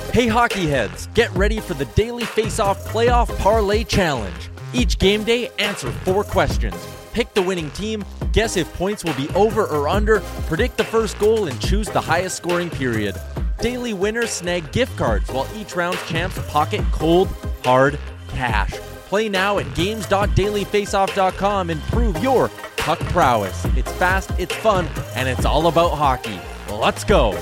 Hey hockey heads, get ready for the Daily Face-Off Playoff Parlay Challenge. Each game day, answer 4 questions. Pick the winning team, guess if points will be over or under, predict the first goal, and choose the highest scoring period. Daily winners snag gift cards, while each round's champs pocket cold, hard cash. Play now at games.dailyfaceoff.com and prove your puck prowess. It's fast, it's fun, and it's all about hockey. Let's go!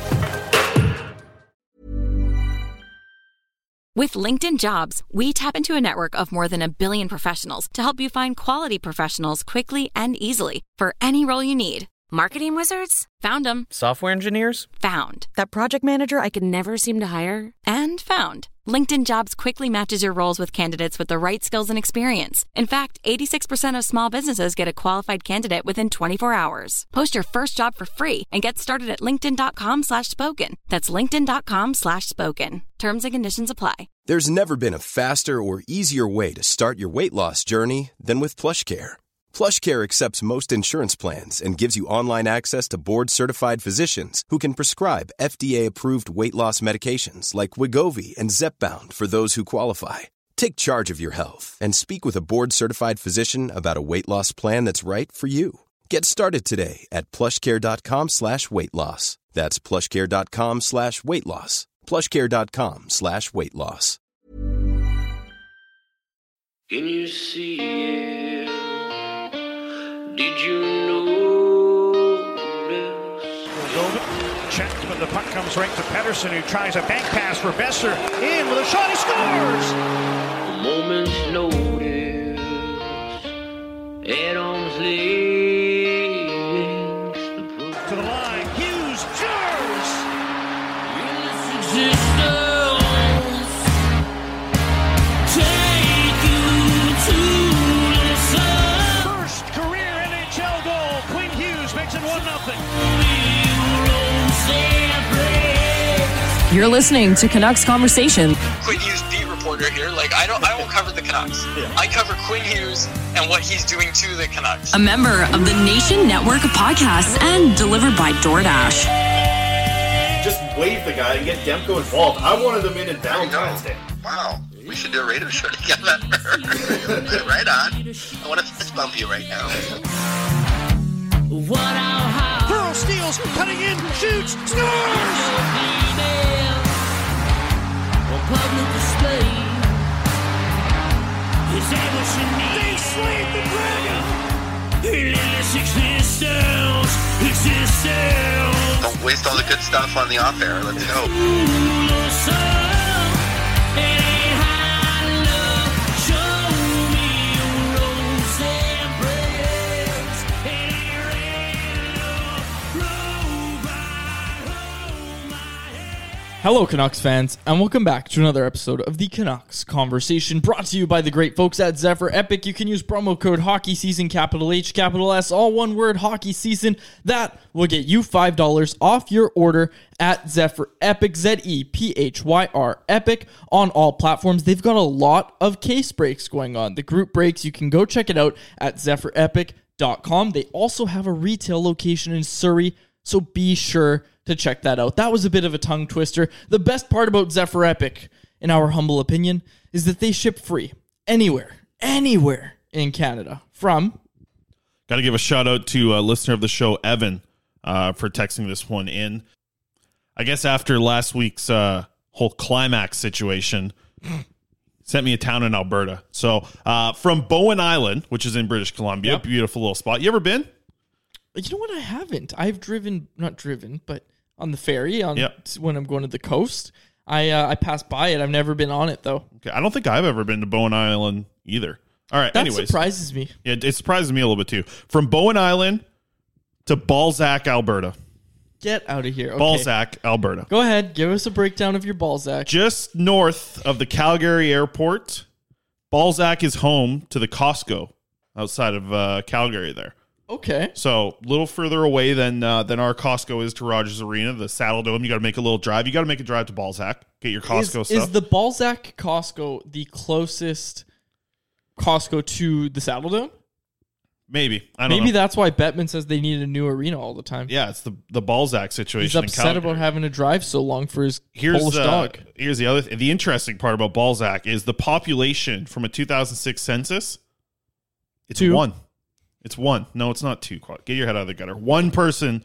With LinkedIn Jobs, we tap into a network of more than 1 billion professionals to help you find quality professionals quickly and easily for any role you need. Marketing wizards? Found them. Software engineers? Found. That project manager I could never seem to hire? And found. LinkedIn Jobs quickly matches your roles with candidates with the right skills and experience. In fact, 86% of small businesses get a qualified candidate within 24 hours. Post your first job for free and get started at linkedin.com/spoken. That's linkedin.com/spoken. Terms and conditions apply. There's never been a faster or easier way to start your weight loss journey than with PlushCare. PlushCare accepts most insurance plans and gives you online access to board-certified physicians who can prescribe FDA-approved weight loss medications like Wegovy and Zepbound for those who qualify. Take charge of your health and speak with a board-certified physician about a weight loss plan that's right for you. Get started today at plushcare.com/weight loss. That's plushcare.com/weight loss. plushcare.com/weight loss. Can you see it? Did you know this? Check, but the puck comes right to Pettersson, who tries a bank pass for Besser. In with a shot, he scores! A moment's notice at arm's length. To the line, Hughes, scores! Take you to the sun. First career NHL goal. Quinn Hughes makes it 1-0. You're listening to Canucks Conversation. Quinn Hughes, beat reporter here. I won't cover the Canucks. Yeah. I cover Quinn Hughes and what he's doing to the Canucks. A member of the Nation Network of Podcasts and delivered by DoorDash. Just wave the guy and get Demko involved. I wanted them in Valentine's Day. Wow. We should do a radio show together. Right on. I want to fist bump you right now. Pearl steals, cutting in, shoots, scores! They slayed the dragon! Don't waste all the good stuff on the off air. Let's go. Hello, Canucks fans, and welcome back to another episode of the Canucks Conversation, brought to you by the great folks at Zephyr Epic. You can use promo code HOCKEYSEASON, capital H, capital S, all one word, Hockey Season. That will get you $5 off your order at Zephyr Epic, ZEPHYR Epic, on all platforms. They've got a lot of case breaks going on. The group breaks, you can go check it out at ZephyrEpic.com. They also have a retail location in Surrey, so be sure to check that out. That was a bit of a tongue twister. The best part about Zephyr Epic, in our humble opinion, is that they ship free anywhere in Canada from... Got to give a shout out to a listener of the show, Evan, for texting this one in. I guess after last week's whole climax situation, sent me a town in Alberta. So from Bowen Island, which is in British Columbia, yep. Beautiful little spot. You ever been? You know what? I haven't. I've not driven, but on the ferry when I'm going to the coast. I passed by it. I've never been on it, though. Okay, I don't think I've ever been to Bowen Island either. All right, that surprises me. Yeah, it surprises me a little bit, too. From Bowen Island to Balzac, Alberta. Get out of here. Okay. Balzac, Alberta. Go ahead. Give us a breakdown of your Balzac. Just north of the Calgary airport, Balzac is home to the Costco outside of Calgary there. Okay. So a little further away than our Costco is to Rogers Arena, the Saddle Dome. You got to make a little drive. You got to make a drive to Balzac. Get your Costco stuff. Is the Balzac Costco the closest Costco to the Saddle Dome? Maybe. I don't know. Maybe that's why Bettman says they need a new arena all the time. Yeah, it's the Balzac situation. He's upset about having to drive so long for his Polish dog. Here's the other the interesting part about Balzac is the population from a 2006 census. It's 1. It's 1. No, it's not 2. Get your head out of the gutter. 1 person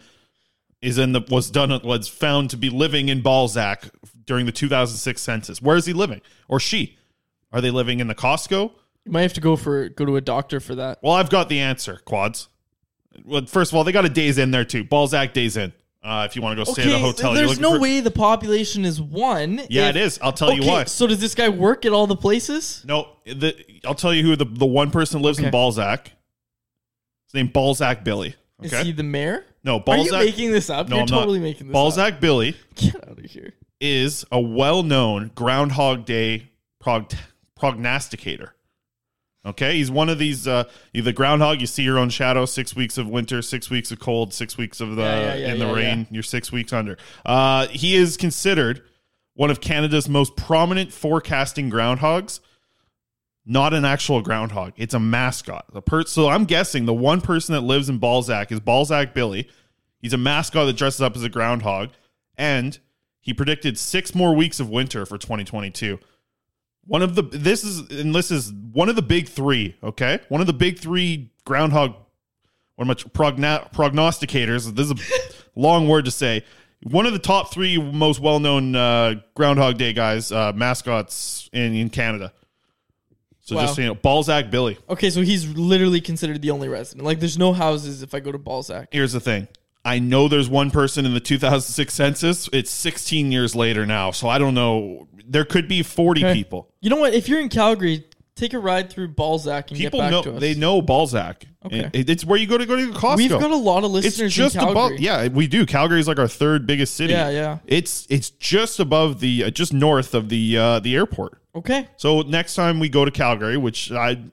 was found to be living in Balzac during the 2006 census. Where is he living? Or she? Are they living in the Costco? You might have to go to a doctor for that. Well, I've got the answer, Quads. Well, first of all, they got a Days Inn there too. Balzac Days Inn. If you want to go stay at a hotel, there's no way the population is 1. Yeah, it is. I'll tell you why. So does this guy work at all the places? No, I'll tell you who the one person lives in Balzac. His name Balzac Billy. Okay? Is he the mayor? No, Balzac. Are you making this up? No, You're I'm totally not. making this Balzac up. Billy. Get out of here. Is a well-known Groundhog Day prognosticator. Okay, he's one of these. You're the groundhog. You see your own shadow. 6 weeks of winter, 6 weeks of cold, 6 weeks of the rain. You're 6 weeks under. He is considered one of Canada's most prominent forecasting groundhogs. Not an actual groundhog. It's a mascot. So I'm guessing the one person that lives in Balzac is Balzac Billy. He's a mascot that dresses up as a groundhog, and he predicted 6 more weeks of winter for 2022. This is one of the big 3, okay? One of the big 3 groundhog prognosticators. This is a long word to say. One of the top 3 most well-known Groundhog Day guys, mascots in Canada. So just so you know, Balzac Billy. Okay, so he's literally considered the only resident. Like, there's no houses if I go to Balzac. Here's the thing. I know there's one person in the 2006 census. It's 16 years later now, so I don't know. There could be 40 people. You know what? If you're in Calgary, take a ride through Balzac and people get back to us. They know Balzac. Okay. It's where you go to Costco. We've got a lot of listeners in Calgary. Yeah, we do. Calgary is like our 3rd biggest city. Yeah. It's just above just north of the airport. Okay. So next time we go to Calgary, which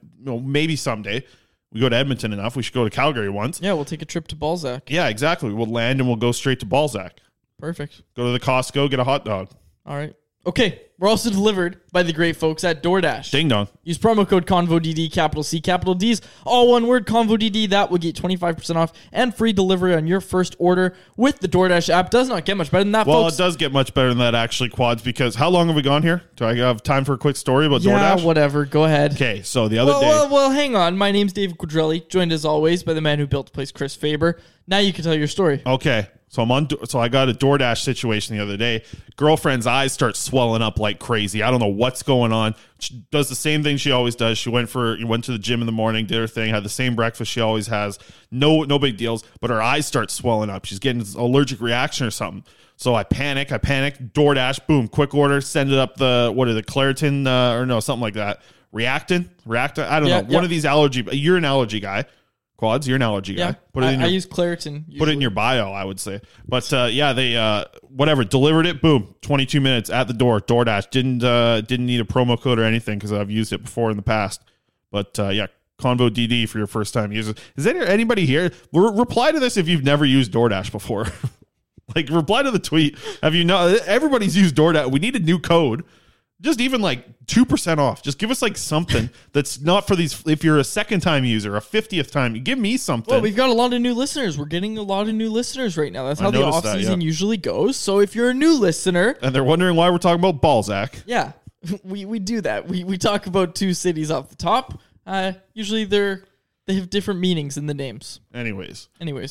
maybe someday. We go to Edmonton enough. We should go to Calgary once. Yeah, we'll take a trip to Balzac. Yeah, exactly. We'll land and we'll go straight to Balzac. Perfect. Go to the Costco, get a hot dog. All right. Okay, we're also delivered by the great folks at DoorDash. Ding dong. Use promo code ConvoDD, capital C, capital D's, all one word, ConvoDD. That will get 25% off and free delivery on your first order with the DoorDash app. Does not get much better than that, well, folks. It does get much better than that, actually, Quads, because how long have we gone here? Do I have time for a quick story about DoorDash? Yeah, whatever. Go ahead. Okay, so the other day... Well, hang on. My name's David Quadrelli, joined as always by the man who built the place, Chris Faber. Now you can tell your story. Okay. So I got a DoorDash situation the other day. Girlfriend's eyes start swelling up like crazy. I don't know what's going on. She does the same thing she always does. She went to the gym in the morning, did her thing, had the same breakfast she always has. No big deals, but her eyes start swelling up. She's getting an allergic reaction or something. So I panic. DoorDash, boom, quick order, send it up Claritin or no, something like that. Reactin? I don't know. One of these allergy. You're an allergy guy. Quads, you're an allergy guy. I use Claritin. Usually. Put it in your bio, I would say. But they delivered it. Boom, 22 minutes at the door. DoorDash didn't need a promo code or anything because I've used it before in the past. But Convo DD for your first time users. Is there anybody here? Reply to this if you've never used DoorDash before. Like reply to the tweet. Have you not? Everybody's used DoorDash. We need a new code. Just even like 2% off. Just give us like something that's not for these. If you're a second time user, a 50th time, give me something. Well, we've got a lot of new listeners. We're getting a lot of new listeners right now. That's how the off season usually goes. So if you're a new listener, and they're wondering why we're talking about Balzac, yeah, we do that. We talk about 2 cities off the top. Usually they have different meanings in the names. Anyways.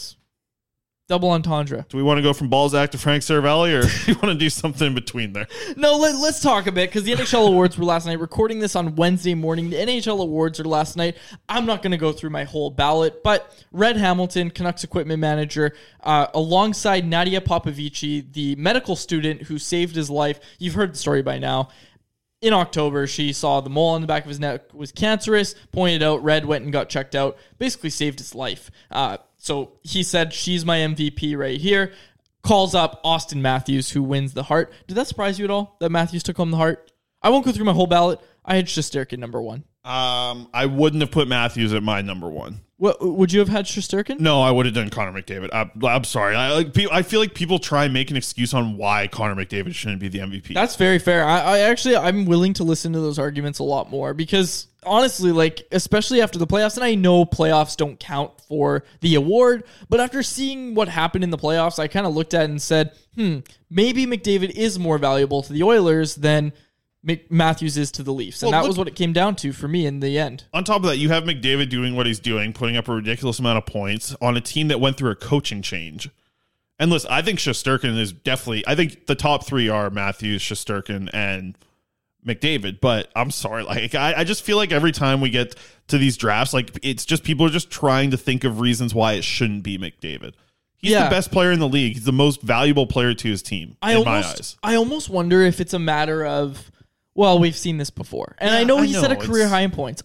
Double entendre. Do we want to go from Balzac to Frank Cervelli, or do you want to do something in between there? No, let's talk a bit, because the NHL Awards were last night. Recording this on Wednesday morning. The NHL Awards are last night. I'm not going to go through my whole ballot, but Red Hamilton, Canucks equipment manager, alongside Nadia Popovici, the medical student who saved his life. You've heard the story by now. In October, she saw the mole on the back of his neck was cancerous, pointed out, Red went and got checked out, basically saved his life. So he said, she's my MVP right here. Calls up Austin Matthews, who wins the Hart. Did that surprise you at all, that Matthews took home the Hart? I won't go through my whole ballot. I had Shesterkin number 1. I wouldn't have put Matthews at my number 1. What would you have had Shesterkin? No, I would have done Connor McDavid. I'm sorry. I feel like people try and make an excuse on why Connor McDavid shouldn't be the MVP. That's very fair. I'm willing to listen to those arguments a lot more, because honestly, like, especially after the playoffs, and I know playoffs don't count for the award, but after seeing what happened in the playoffs, I kind of looked at it and said, maybe McDavid is more valuable to the Oilers than Matthews is to the Leafs. And that was what it came down to for me in the end. On top of that, you have McDavid doing what he's doing, putting up a ridiculous amount of points on a team that went through a coaching change. And listen, I think Shesterkin is definitely, I think the top three are Matthews, Shesterkin, and McDavid. But I'm sorry, like I just feel like every time we get to these drafts, like it's just people are just trying to think of reasons why it shouldn't be McDavid. He's the best player in the league. He's the most valuable player to his team, in my eyes. I almost wonder if it's a matter of, well, we've seen this before. And I know he set a career high in points.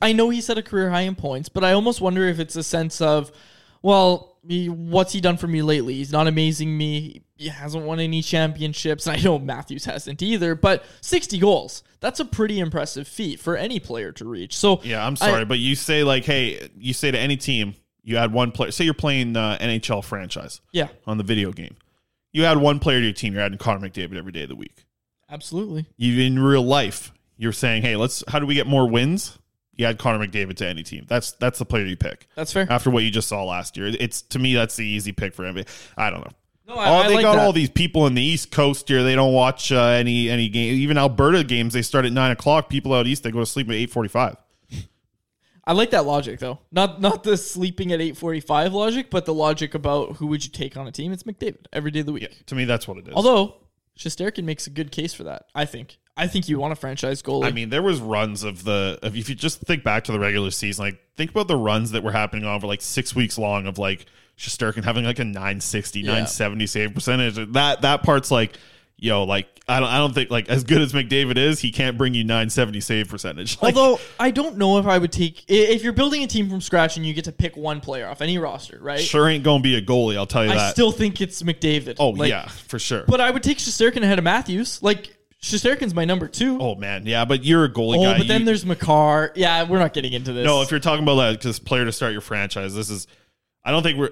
But I almost wonder if it's a sense of, well, what's he done for me lately? He's not amazing me. He hasn't won any championships. I know Matthews hasn't either, but 60 goals. That's a pretty impressive feat for any player to reach. So yeah, I'm sorry, but you say like, hey, you say to any team, you add one player. Say you're playing NHL franchise on the video game. You add one player to your team, you're adding Connor McDavid every day of the week. Absolutely. You in real life, you're saying, hey, how do we get more wins? You add Connor McDavid to any team. That's the player you pick. That's fair. After what you just saw last year. It's to me, that's the easy pick for NBA. I don't know. No, they got all these people in the East Coast here. They don't watch any game. Even Alberta games, they start at 9:00. People out east, they go to sleep at 8:45. I like that logic, though. Not the sleeping at 8:45 logic, but the logic about who would you take on a team. It's McDavid every day of the week. Yeah, to me, that's what it is. Although Shesterkin makes a good case for that, I think. I think you want a franchise goalie. I mean, there was runs of if you just think back to the regular season, like think about the runs that were happening over like 6 weeks long of like Shesterkin having like a 960, 970 save percentage. That part's like, like I don't think like as good as McDavid is, he can't bring you 970 save percentage. Like, although I don't know if I would take, if you're building a team from scratch and you get to pick one player off any roster, right? Sure ain't going to be a goalie, I'll tell you that. I still think it's McDavid. Oh, yeah, for sure. But I would take Shesterkin ahead of Matthews. Like, Shesterkin's my number 2. Oh, man. Yeah, but you're a goalie guy. Oh, but then there's Makar. Yeah, we're not getting into this. No, if you're talking about this player to start your franchise, this is... I don't think we're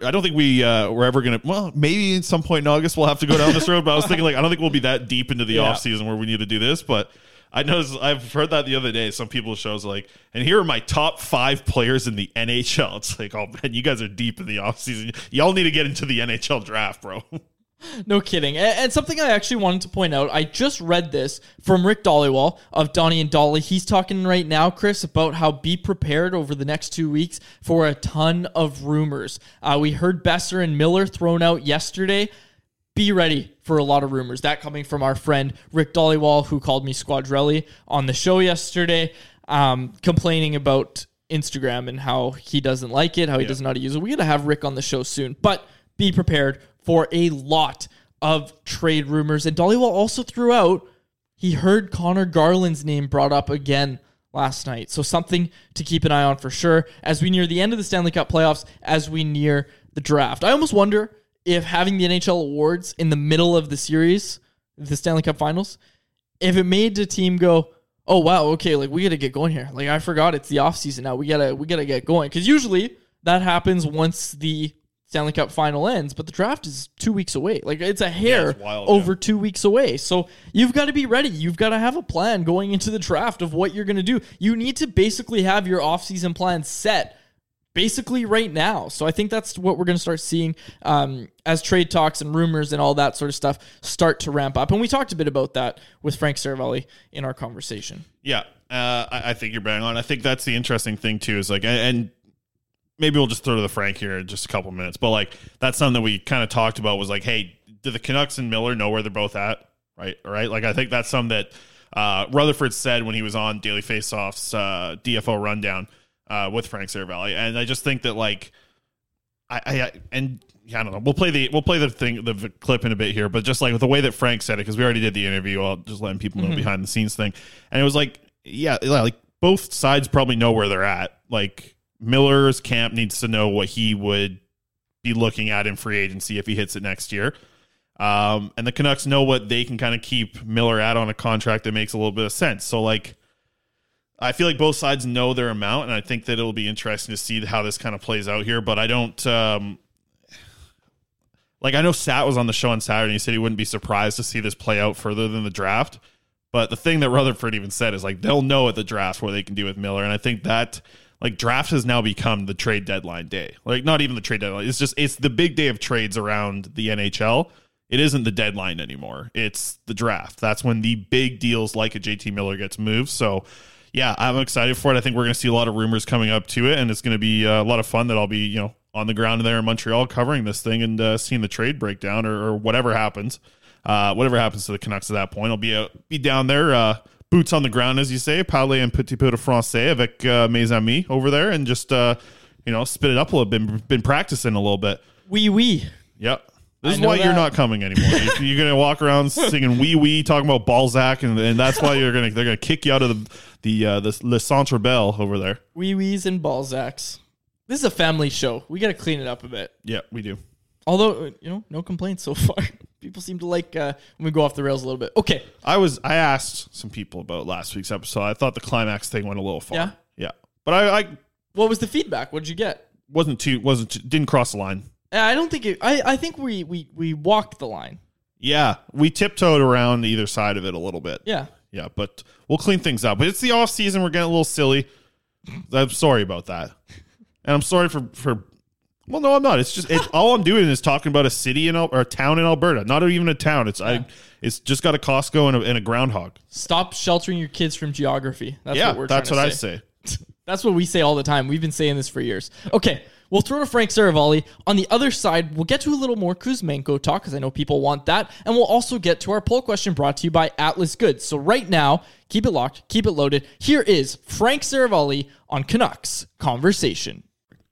ever going to... Well, maybe at some point in August we'll have to go down this road, but I was thinking, like, I don't think we'll be that deep into the offseason where we need to do this, but I noticed... I've heard that the other day. Some people's shows like, and here are my top 5 players in the NHL. It's like, oh, man, you guys are deep in the offseason. Y'all need to get into the NHL draft, bro. No kidding. And something I actually wanted to point out, I just read this from Rick Dhaliwal of Donnie and Dolly. He's talking right now, Chris, about how be prepared over the next 2 weeks for a ton of rumors. We heard Besser and Miller thrown out yesterday. Be ready for a lot of rumors. That coming from our friend Rick Dhaliwal, who called me Squadrelli on the show yesterday, complaining about Instagram and how he doesn't like it, how he doesn't know how to use it. We got to have Rick on the show soon, but be prepared for a lot of trade rumors. And Dhaliwal also threw out, he heard Connor Garland's name brought up again last night. So something to keep an eye on for sure as we near the end of the Stanley Cup playoffs, as we near the draft. I almost wonder if having the NHL awards in the middle of the series, the Stanley Cup finals, if it made the team go, oh wow, okay, like we got to get going here. Like I forgot it's the offseason now. We gotta get going. Because usually that happens once the Stanley Cup final ends, but the draft is 2 weeks away. Like it's a hair over 2 weeks away. So you've got to be ready. You've got to have a plan going into the draft of what you're going to do. You need to basically have your offseason plan set basically right now. So I think that's what we're going to start seeing as trade talks and rumors and all that sort of stuff start to ramp up. And we talked a bit about that with Frank Seravalli in our conversation. Yeah, I think you're bang on. I think that's the interesting thing too, is like, and maybe we'll just throw to the Frank here in just a couple minutes, but like that's something that we kind of talked about was like, hey, do the Canucks and Miller know where they're both at? Right. Like I think that's something that Rutherford said when he was on Daily Faceoff's DFO rundown with Frank Seravalli, and I just think that like I don't know. We'll play the clip in a bit here, but just like with the way that Frank said it, because we already did the interview, I'll just letting people know behind the scenes thing, and it was like, yeah, like both sides probably know where they're at. Like Miller's camp needs to know what he would be looking at in free agency if he hits it next year. And the Canucks know what they can kind of keep Miller at on a contract that makes a little bit of sense. So like, I feel like both sides know their amount, and I think that it'll be interesting to see how this kind of plays out here. But I don't, like I know Sat was on the show on Saturday and he said he wouldn't be surprised to see this play out further than the draft. But the thing that Rutherford even said is, like, they'll know at the draft what they can do with Miller. And I think that, like, draft has now become the trade deadline day. Like, not even the trade deadline. It's the big day of trades around the NHL. It isn't the deadline anymore. It's the draft. That's when the big deals like a JT Miller gets moved. So, yeah, I'm excited for it. I think we're going to see a lot of rumors coming up to it, and it's going to be a lot of fun that I'll be, on the ground there in Montreal covering this thing and seeing the trade breakdown or whatever happens. Whatever happens to the Canucks at that point, I'll be down there, boots on the ground, as you say, parler un petit peu de français avec mes amis over there, and just spit it up a little bit. Been practicing a little bit. Oui. Yep. This is why you're not coming anymore. You're gonna walk around singing wee wee, talking about Balzac, and that's why they're gonna kick you out of the Le Centre Bell over there. Wee wees and Balzacs. This is a family show. We got to clean it up a bit. Yeah, we do. Although, no complaints so far. People seem to like when we go off the rails a little bit. Okay. I asked some people about last week's episode. I thought the climax thing went a little far. Yeah. But I what was the feedback? What did you get? Didn't cross the line. I don't think I think we walked the line. Yeah, we tiptoed around either side of it a little bit. Yeah, but we'll clean things up. But it's the off season; we're getting a little silly. I'm sorry about that, and I'm sorry for. Well, no, I'm not. It's just all I'm doing is talking about a city or a town in Alberta. Not even a town. It's just got a Costco and a groundhog. Stop sheltering your kids from geography. That's what I say. That's what we say all the time. We've been saying this for years. Okay. We'll throw to Frank Seravalli. On the other side, we'll get to a little more Kuzmenko talk because I know people want that. And we'll also get to our poll question brought to you by Atlas Goods. So right now, keep it locked, keep it loaded. Here is Frank Seravalli on Canucks Conversation.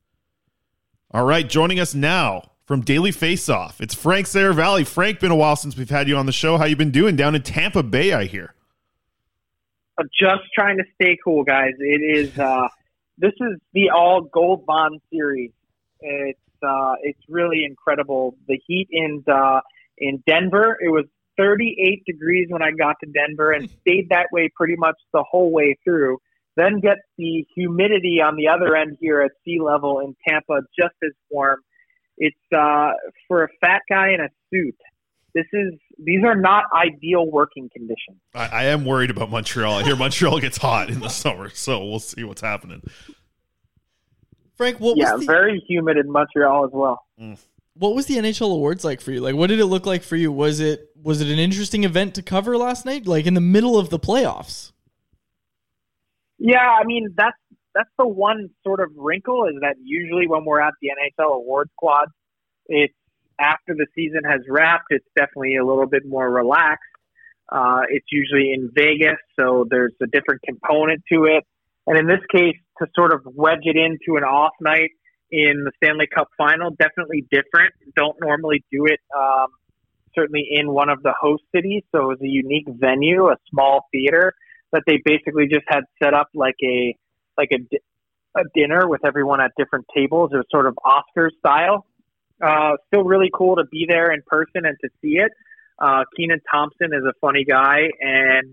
All right, joining us now from Daily Faceoff, it's Frank Seravalli. Frank, been a while since we've had you on the show. How you been doing down in Tampa Bay, I hear? I'm just trying to stay cool, guys. It is... This is the all gold bond series. It's really incredible. The heat in Denver, it was 38 degrees when I got to Denver and stayed that way pretty much the whole way through. Then get the humidity on the other end here at sea level in Tampa, just as warm. It's for a fat guy in a suit. These are not ideal working conditions. I am worried about Montreal. I hear Montreal gets hot in the summer, so we'll see what's happening. Frank, very humid in Montreal as well. What was the NHL awards like for you? Like, what did it look like for you? Was it an interesting event to cover last night, like in the middle of the playoffs? Yeah, I mean that's the one sort of wrinkle is that usually when we're at the NHL awards squad, it's after the season has wrapped, it's definitely a little bit more relaxed. It's usually in Vegas, so there's a different component to it. And in this case, to sort of wedge it into an off night in the Stanley Cup final, definitely different. Don't normally do it, certainly in one of the host cities. So it was a unique venue, a small theater that they basically just had set up like a dinner with everyone at different tables. It was sort of Oscar style. Still really cool to be there in person and to see it. Keenan Thompson is a funny guy. And,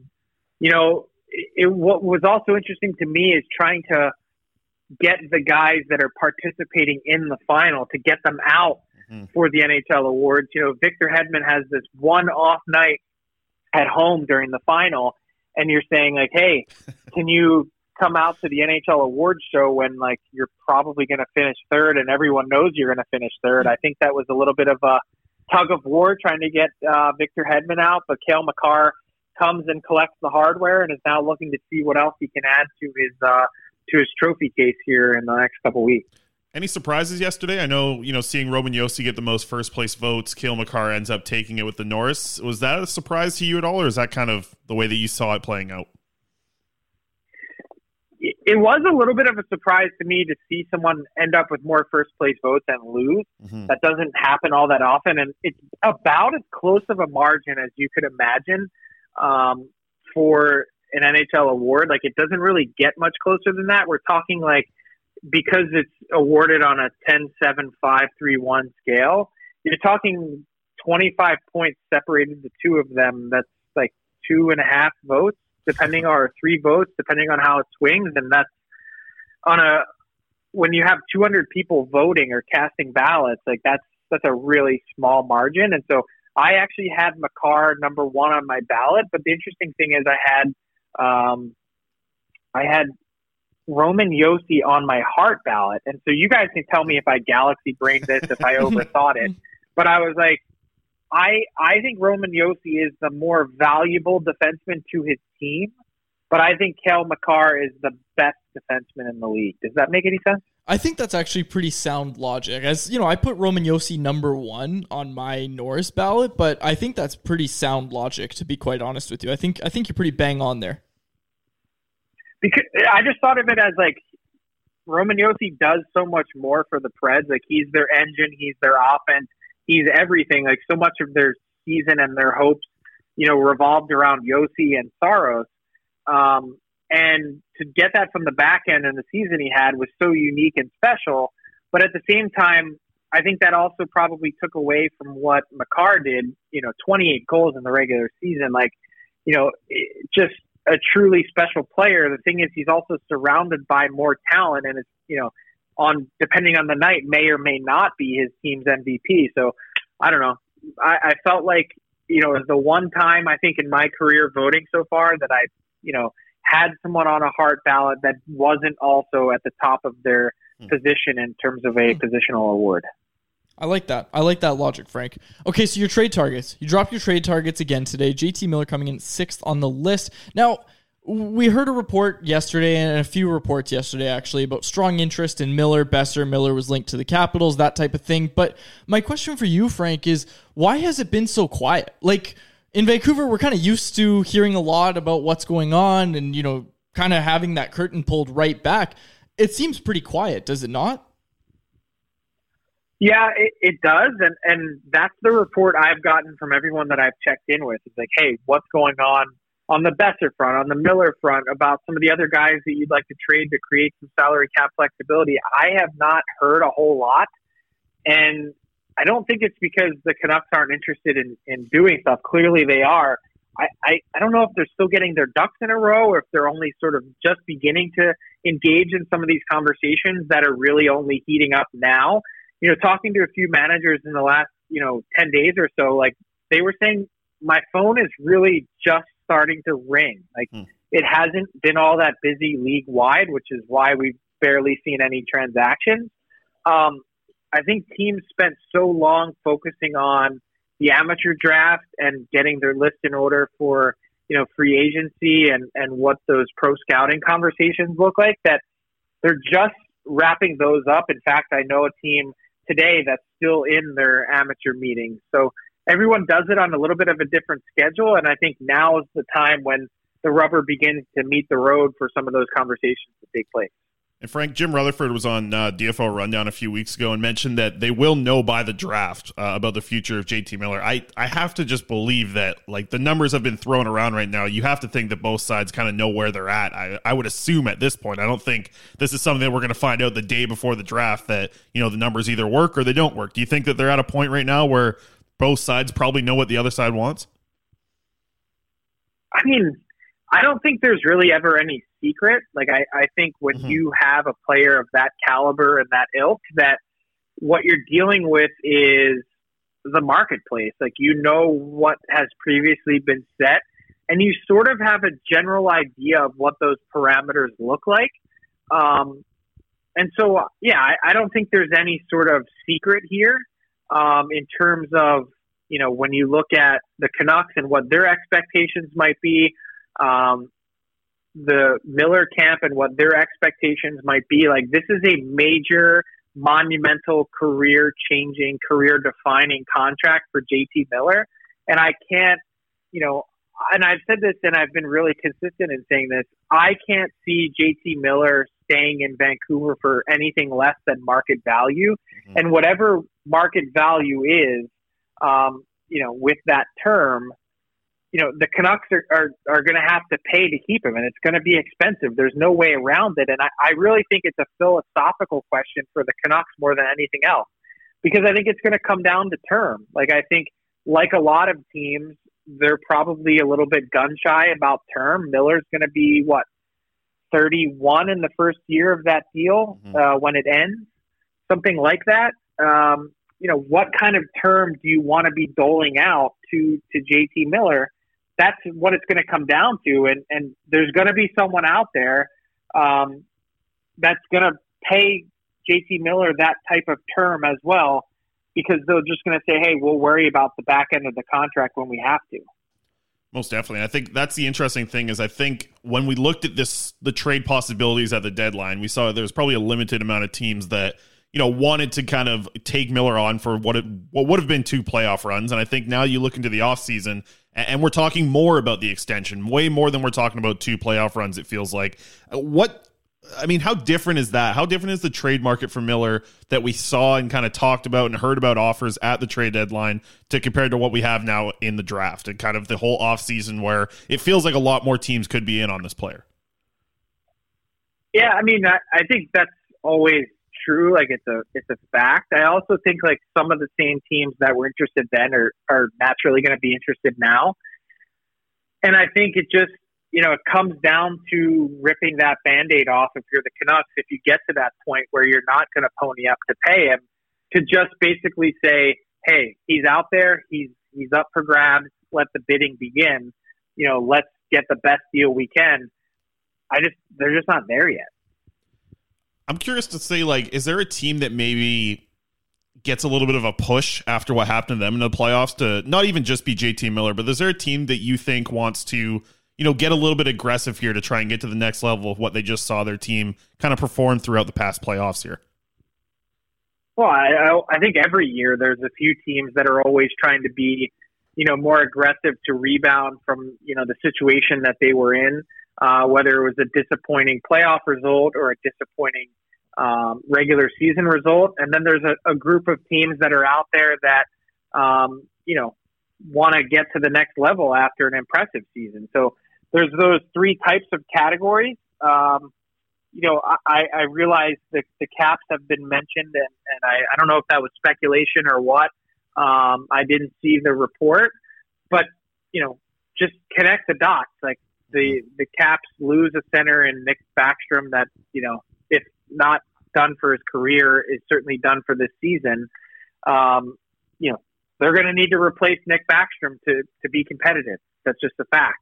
what was also interesting to me is trying to get the guys that are participating in the final to get them out for the NHL awards. Victor Hedman has this one off night at home during the final. And you're saying like, hey, can you come out to the NHL awards show when like you're probably going to finish third and everyone knows you're going to finish third? I think that was a little bit of a tug of war trying to get Victor Hedman out, but Cale Makar comes and collects the hardware and is now looking to see what else he can add to his trophy case here in the next couple weeks. Any surprises yesterday? I know, seeing Roman Josi get the most first place votes, Cale Makar ends up taking it with the Norris. Was that a surprise to you at all, or is that kind of the way that you saw it playing out? It was a little bit of a surprise to me to see someone end up with more first place votes and lose. Mm-hmm. That doesn't happen all that often. And it's about as close of a margin as you could imagine for an NHL award. Like, it doesn't really get much closer than that. We're talking like, because it's awarded on a 10-7-5-3-1 scale, you're talking 25 points separated the two of them. That's like 2.5 votes, depending on 3 votes, depending on how it swings. And that's when you have 200 people voting or casting ballots, like that's a really small margin. And so I actually had Makar number 1 on my ballot, but the interesting thing is I had Roman Josi on my heart ballot. And so you guys can tell me if I galaxy brained this, if I overthought it. But I was like, I think Roman Josi is the more valuable defenseman to his team, but I think Cale Makar is the best defenseman in the league. Does that make any sense? I think that's actually pretty sound logic. As you know, I put Roman Josi number 1 on my Norris ballot, but I think that's pretty sound logic, to be quite honest with you. I think you're pretty bang on there. Because I just thought of it as like Roman Josi does so much more for the Preds. Like he's their engine, he's their offense, he's everything. Like so much of their season and their hopes, revolved around Josi and Saros. And to get that from the back end in the season he had was so unique and special. But at the same time, I think that also probably took away from what Makar did, 28 goals in the regular season. Like, just a truly special player. The thing is, he's also surrounded by more talent and it's, depending on the night, may or may not be his team's MVP. So I don't know. I felt like, it was the one time I think in my career voting so far that I, had someone on a heart ballot that wasn't also at the top of their position in terms of a positional award. I like that. I like that logic, Frank. Okay, so your trade targets. You dropped your trade targets again today. JT Miller coming in 6th on the list. Now, we heard a report yesterday, and a few reports yesterday, actually, about strong interest in Miller, Besser. Miller was linked to the Capitals, that type of thing. But my question for you, Frank, is why has it been so quiet? Like, in Vancouver, we're kind of used to hearing a lot about what's going on and, kind of having that curtain pulled right back. It seems pretty quiet, does it not? Yeah, it does. And that's the report I've gotten from everyone that I've checked in with. It's like, hey, what's going on the Besser front, on the Miller front, about some of the other guys that you'd like to trade to create some salary cap flexibility? I have not heard a whole lot. And I don't think it's because the Canucks aren't interested in doing stuff. Clearly they are. I don't know if they're still getting their ducks in a row or if they're only sort of just beginning to engage in some of these conversations that are really only heating up now. Talking to a few managers in the last, 10 days or so, like they were saying, my phone is really just starting to ring. Like it hasn't been all that busy league wide, which is why we've barely seen any transactions. I think teams spent so long focusing on the amateur draft and getting their list in order for, free agency and what those pro scouting conversations look like that they're just wrapping those up. In fact, I know a team today that's still in their amateur meetings. So everyone does it on a little bit of a different schedule. And I think now is the time when the rubber begins to meet the road for some of those conversations to take place. And Frank, Jim Rutherford was on DFO Rundown a few weeks ago and mentioned that they will know by the draft about the future of JT Miller. I have to just believe that, like, the numbers have been thrown around right now. You have to think that both sides kind of know where they're at. I would assume at this point. I don't think this is something that we're going to find out the day before the draft that, the numbers either work or they don't work. Do you think that they're at a point right now where both sides probably know what the other side wants? I mean, I don't think there's really ever any secret. Like, I think when you have a player of that caliber and that ilk, that what you're dealing with is the marketplace. Like, what has previously been set, and you sort of have a general idea of what those parameters look like. And so, yeah, I don't think there's any sort of secret here in terms of, when you look at the Canucks and what their expectations might be, the Miller camp and what their expectations might be. Like, this is a major, monumental, career-changing, career-defining contract for JT Miller. And I can't, and I've said this and I've been really consistent in saying this, I can't see JT Miller staying in Vancouver for anything less than market value. And whatever market value is, with that term, the Canucks are going to have to pay to keep him, and it's going to be expensive. There's no way around it. And I really think it's a philosophical question for the Canucks more than anything else, because I think it's going to come down to term. Like, I think, like a lot of teams, they're probably a little bit gun shy about term. Miller's going to be, 31 in the first year of that deal when it ends, something like that. what kind of term do you want to be doling out to JT Miller? That's what it's going to come down to. And there's going to be someone out there that's going to pay JT Miller that type of term as well, because they're just going to say, hey, we'll worry about the back end of the contract when we have to. Most definitely. I think that's the interesting thing is I think when we looked at the trade possibilities at the deadline, we saw there's probably a limited amount of teams that, wanted to kind of take Miller on for what would have been 2 playoff runs. And I think now you look into the offseason and we're talking more about the extension, way more than we're talking about 2 playoff runs, it feels like. How different is that? How different is the trade market for Miller that we saw and kind of talked about and heard about offers at the trade deadline to compared to what we have now in the draft and kind of the whole offseason where it feels like a lot more teams could be in on this player? Yeah, I think that's always true. Like it's a fact. I also think like some of the same teams that were interested then are naturally going to be interested now. And I think it just, it comes down to ripping that Band-Aid off if you're the Canucks, if you get to that point where you're not going to pony up to pay him, to just basically say, hey, he's out there, he's up for grabs, let the bidding begin, let's get the best deal we can. They're just not there yet. I'm curious to say, is there a team that maybe gets a little bit of a push after what happened to them in the playoffs to not even just be JT Miller, but is there a team that you think wants to get a little bit aggressive here to try and get to the next level of what they just saw their team kind of perform throughout the past playoffs here? Well, I think every year there's a few teams that are always trying to be, more aggressive to rebound from, the situation that they were in, whether it was a disappointing playoff result or a disappointing regular season result. And then there's a group of teams that are out there that, want to get to the next level after an impressive season. So there's those 3 types of categories. I realize that the Caps have been mentioned, and I don't know if that was speculation or what. I didn't see the report, but, just connect the dots. Like the Caps lose a center in Nick Backstrom that, if not done for his career, is certainly done for this season. They're going to need to replace Nick Backstrom to be competitive. That's just a fact.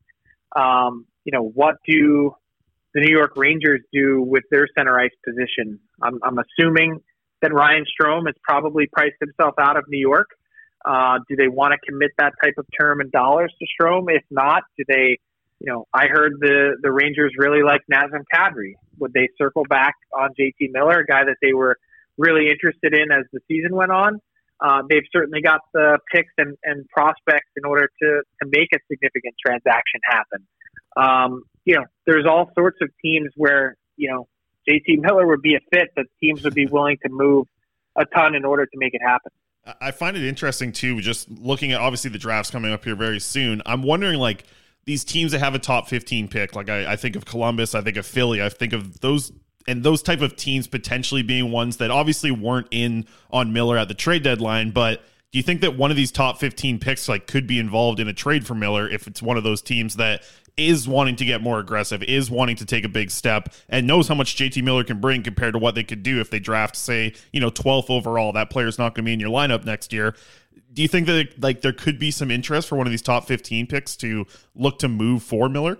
What do the New York Rangers do with their center ice position? I'm assuming that Ryan Strome has probably priced himself out of New York. Do they want to commit that type of term in dollars to Strome? If not, do they, I heard the Rangers really like Nazem Kadri. Would they circle back on JT Miller, a guy that they were really interested in as the season went on? They've certainly got the picks and prospects in order to make a significant transaction happen. There's all sorts of teams where, JT Miller would be a fit that teams would be willing to move a ton in order to make it happen. I find it interesting, too, just looking at, obviously, the draft's coming up here very soon. I'm wondering, these teams that have a top 15 pick, I think of Columbus, I think of Philly, I think of those type of teams potentially being ones that obviously weren't in on Miller at the trade deadline, but do you think that one of these top 15 picks could be involved in a trade for Miller if it's one of those teams that is wanting to get more aggressive, is wanting to take a big step, and knows how much JT Miller can bring compared to what they could do if they draft, say, 12th overall? That player's not going to be in your lineup next year. Do you think that there could be some interest for one of these top 15 picks to look to move for Miller?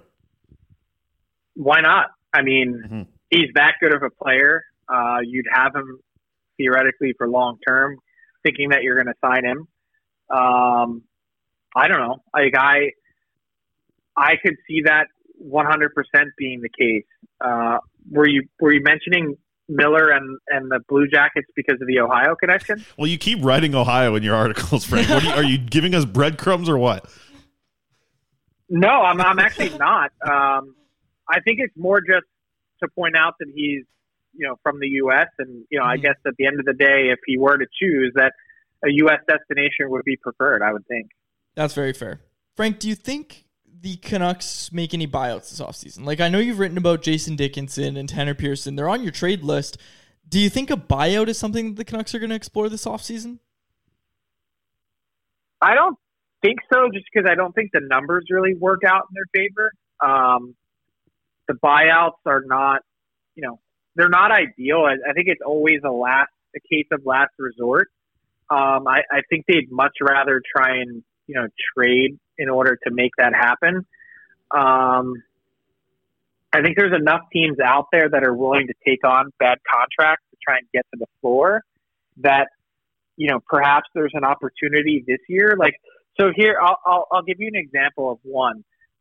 Why not? He's that good of a player. You'd have him theoretically for long term, thinking that you're going to sign him. I don't know. I could see that 100% being the case. Were you mentioning Miller and the Blue Jackets because of the Ohio connection? Well, you keep writing Ohio in your articles, Frank. Are you giving us breadcrumbs or what? No, I'm actually not. I think it's more just to point out that he's, from the U.S. and, I guess at the end of the day, if he were to choose, that a U.S. destination would be preferred, I would think. That's very fair. Frank, do you think the Canucks make any buyouts this offseason? I know you've written about Jason Dickinson and Tanner Pearson. They're on your trade list. Do you think a buyout is something that the Canucks are going to explore this offseason? I don't think so, just because I don't think the numbers really work out in their favor. The buyouts are not, they're not ideal. I think it's always a case of last resort. I think they'd much rather try and, trade in order to make that happen. I think there's enough teams out there that are willing to take on bad contracts to try and get to the floor that, perhaps there's an opportunity this year. Like, so here, I'll give you an example of one.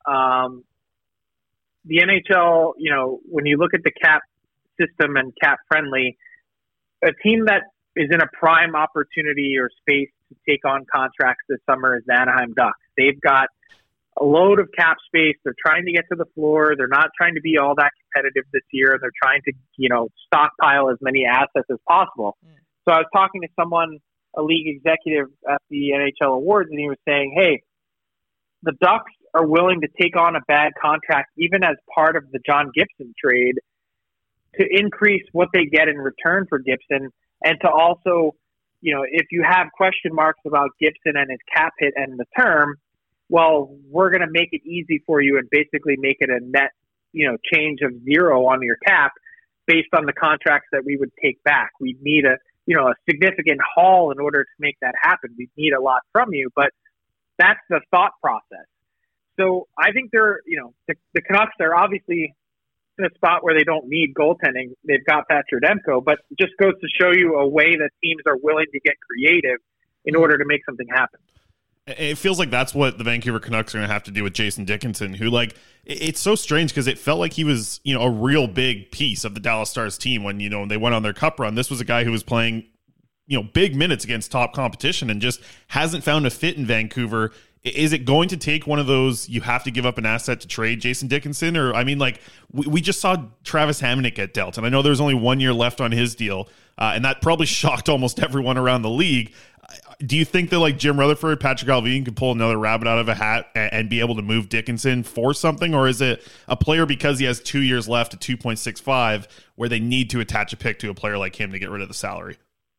The NHL, when you look at the cap system and cap friendly, a team that is in a prime opportunity or space to take on contracts this summer is the Anaheim Ducks. They've got a load of cap space. They're trying to get to the floor. They're not trying to be all that competitive this year. They're trying to, stockpile as many assets as possible. So I was talking to someone, a league executive at the NHL Awards, and he was saying, hey, the Ducks are willing to take on a bad contract, even as part of the John Gibson trade, to increase what they get in return for Gibson, and to also, if you have question marks about Gibson and his cap hit and the term, well, we're going to make it easy for you and basically make it a net, change of zero on your cap based on the contracts that we would take back. We'd need a significant haul in order to make that happen. We'd need a lot from you, but that's the thought process. So I think they're, the Canucks are obviously in a spot where they don't need goaltending. They've got Thatcher Demko, but it just goes to show you a way that teams are willing to get creative in order to make something happen. It feels like that's what the Vancouver Canucks are going to have to do with Jason Dickinson, who, it's so strange because it felt like he was, a real big piece of the Dallas Stars team when, they went on their cup run. This was a guy who was playing, big minutes against top competition and just hasn't found a fit in Vancouver. Is it going to take one of those, you have to give up an asset to trade Jason Dickinson? Or, we just saw Travis Hamonic get dealt, and I know there's only 1 year left on his deal, and that probably shocked almost everyone around the league. Do you think that Jim Rutherford, Patrick Allvin could pull another rabbit out of a hat and be able to move Dickinson for something? Or is it a player because he has 2 years left at 2.65 where they need to attach a pick to a player like him to get rid of the salary?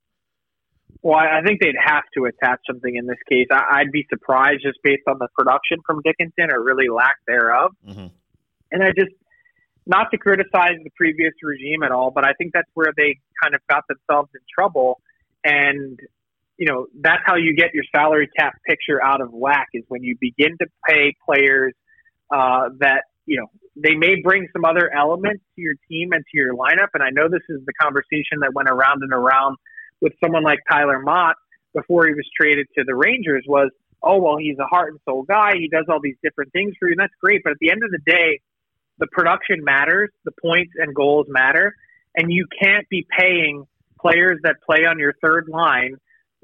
Well, I think they'd have to attach something in this case. I'd be surprised just based on the production from Dickinson or really lack thereof. Mm-hmm. And not to criticize the previous regime at all, but I think that's where they kind of got themselves in trouble. And, that's how you get your salary cap picture out of whack, is when you begin to pay players that, they may bring some other elements to your team and to your lineup. And I know this is the conversation that went around and around with someone like Tyler Mott before he was traded to the Rangers was, oh, well, he's a heart and soul guy. He does all these different things for you, and that's great. But at the end of the day, the production matters, the points and goals matter, and you can't be paying players that play on your third line,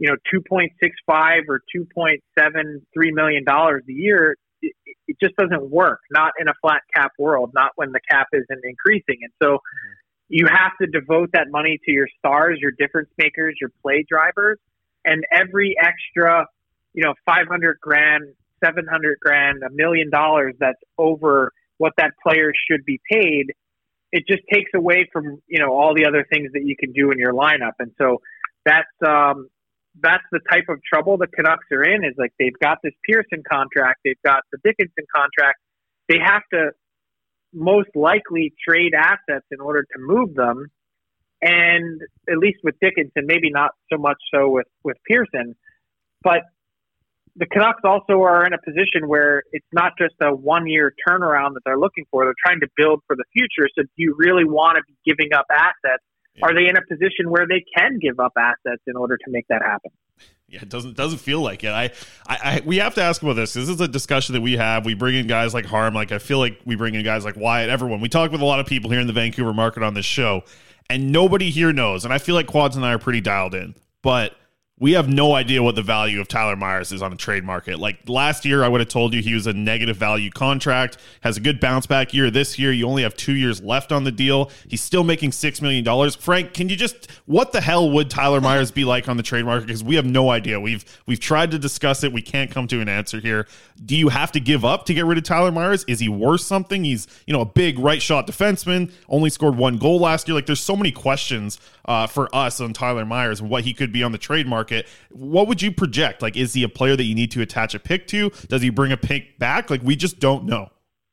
$2.65 or $2.73 million a year. It just doesn't work, not in a flat cap world, not when the cap isn't increasing. And so you have to devote that money to your stars, your difference makers, your play drivers, and every extra, $500,000, $700,000, $1 million that's over what that player should be paid. It just takes away from, all the other things that you can do in your lineup. And so that's the type of trouble the Canucks are in, is they've got this Pearson contract. They've got the Dickinson contract. They have to most likely trade assets in order to move them. And at least with Dickinson, maybe not so much so with Pearson, but the Canucks also are in a position where it's not just a 1 year turnaround that they're looking for. They're trying to build for the future. So do you really want to be giving up assets? Yeah. Are they in a position where they can give up assets in order to make that happen? Yeah, it doesn't feel like it. We have to ask about this. This is a discussion that we have. We bring in guys like Harm. I feel like we bring in guys like Wyatt, everyone. We talk with a lot of people here in the Vancouver market on this show, and nobody here knows. And I feel like Quads and I are pretty dialed in, but we have no idea what the value of Tyler Myers is on a trade market. Last year, I would have told you he was a negative value contract, has a good bounce back year. This year, you only have 2 years left on the deal. He's still making $6 million. Frank, can you what the hell would Tyler Myers be like on the trade market? Because we have no idea. We've tried to discuss it. We can't come to an answer here. Do you have to give up to get rid of Tyler Myers? Is he worth something? He's, a big right shot defenseman, only scored 1 goal last year. There's so many questions for us on Tyler Myers and what he could be on the trade market. What would you project? Is he a player that you need to attach a pick to? Does he bring a pick back? We just don't know.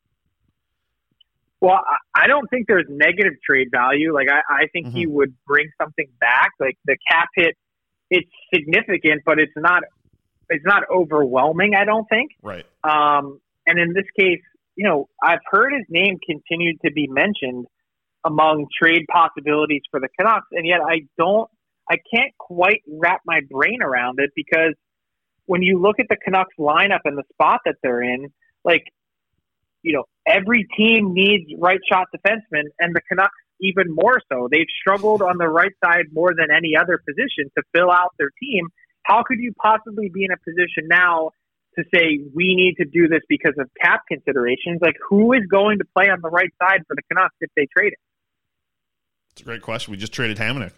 Well, I don't think there's negative trade value. I think he would bring something back. The cap hit it's significant, but it's not overwhelming, I don't think. Right. And in this case, I've heard his name continue to be mentioned among trade possibilities for the Canucks, and yet I can't quite wrap my brain around it, because when you look at the Canucks lineup and the spot that they're in, every team needs right shot defensemen, and the Canucks even more so. They've struggled on the right side more than any other position to fill out their team. How could you possibly be in a position now to say we need to do this because of cap considerations? Who is going to play on the right side for the Canucks if they trade it? It's a great question. We just traded Hamonic.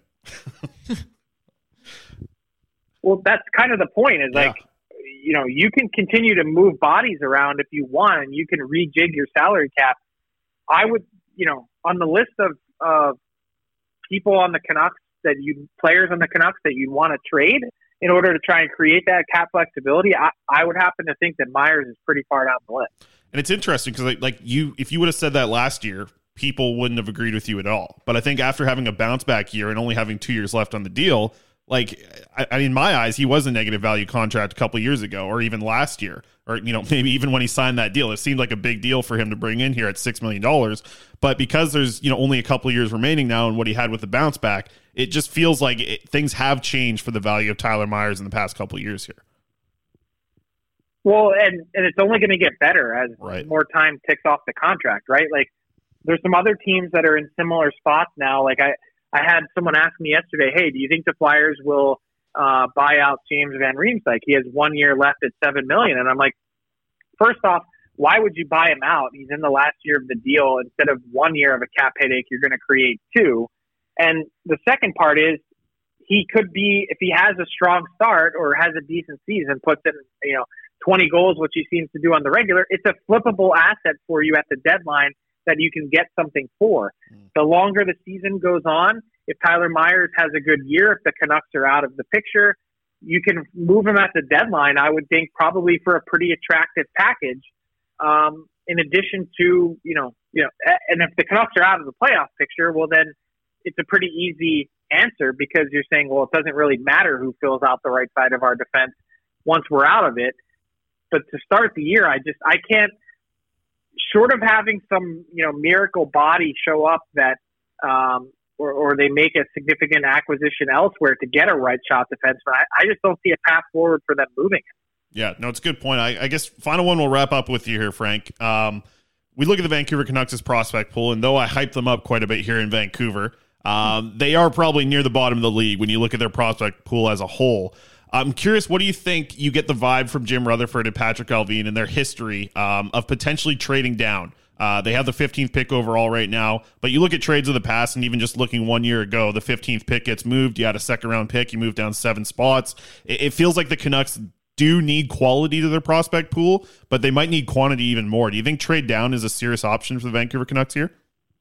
Well, that's kind of the point. Is you can continue to move bodies around if you want, and you can rejig your salary cap. I would, on the list of people on the Canucks players on the Canucks that you'd want to trade in order to try and create that cap flexibility, I would happen to think that Myers is pretty far down the list. And it's interesting because, if you would have said that last year, people wouldn't have agreed with you at all. But I think after having a bounce back year and only having 2 years left on the deal, in my eyes, he was a negative value contract a couple of years ago, or even last year, or maybe even when he signed that deal. It seemed like a big deal for him to bring in here at $6 million. But because there's only a couple of years remaining now, and what he had with the bounce back, it just feels like things have changed for the value of Tyler Myers in the past couple of years here. Well, and it's only going to get better as more time ticks off the contract, right? There's some other teams that are in similar spots now. I had someone ask me yesterday, hey, do you think the Flyers will buy out James Van Riemsdyk? He has 1 year left at $7 million. And I'm like, first off, why would you buy him out? He's in the last year of the deal. Instead of 1 year of a cap headache, you're going to create 2. And the second part is, he could be, if he has a strong start or has a decent season, puts in 20 goals, which he seems to do on the regular, it's a flippable asset for you at the deadline that you can get something for. The longer the season goes on, if Tyler Myers has a good year, if the Canucks are out of the picture, you can move him at the deadline, I would think, probably for a pretty attractive package. In addition to, and if the Canucks are out of the playoff picture, well, then it's a pretty easy answer, because you're saying, well, it doesn't really matter who fills out the right side of our defense once we're out of it. But to start the year, I can't, short of having some, miracle body show up that, or they make a significant acquisition elsewhere to get a right shot defenseman, I just don't see a path forward for them moving it. Yeah, no, it's a good point. I guess final one we'll wrap up with you here, Frank. We look at the Vancouver Canucks' prospect pool, and though I hype them up quite a bit here in Vancouver, they are probably near the bottom of the league when you look at their prospect pool as a whole. I'm curious, what do you think you get the vibe from Jim Rutherford and Patrick Allvin and their history of potentially trading down? They have the 15th pick overall right now, but you look at trades of the past, and even just looking 1 year ago, the 15th pick gets moved. You had a second-round pick. You moved down 7 spots. It feels like the Canucks do need quality to their prospect pool, but they might need quantity even more. Do you think trade down is a serious option for the Vancouver Canucks here?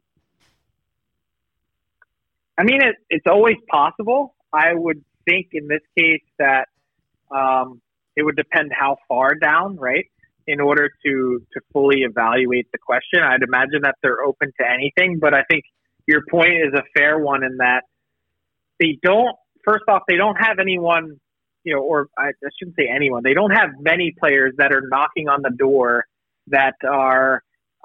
I mean, it's always possible. I would think in this case that it would depend how far down, right, in order to fully evaluate the question. I'd imagine that they're open to anything, but I think your point is a fair one in that they don't have anyone, or I shouldn't say anyone. They don't have many players that are knocking on the door that are,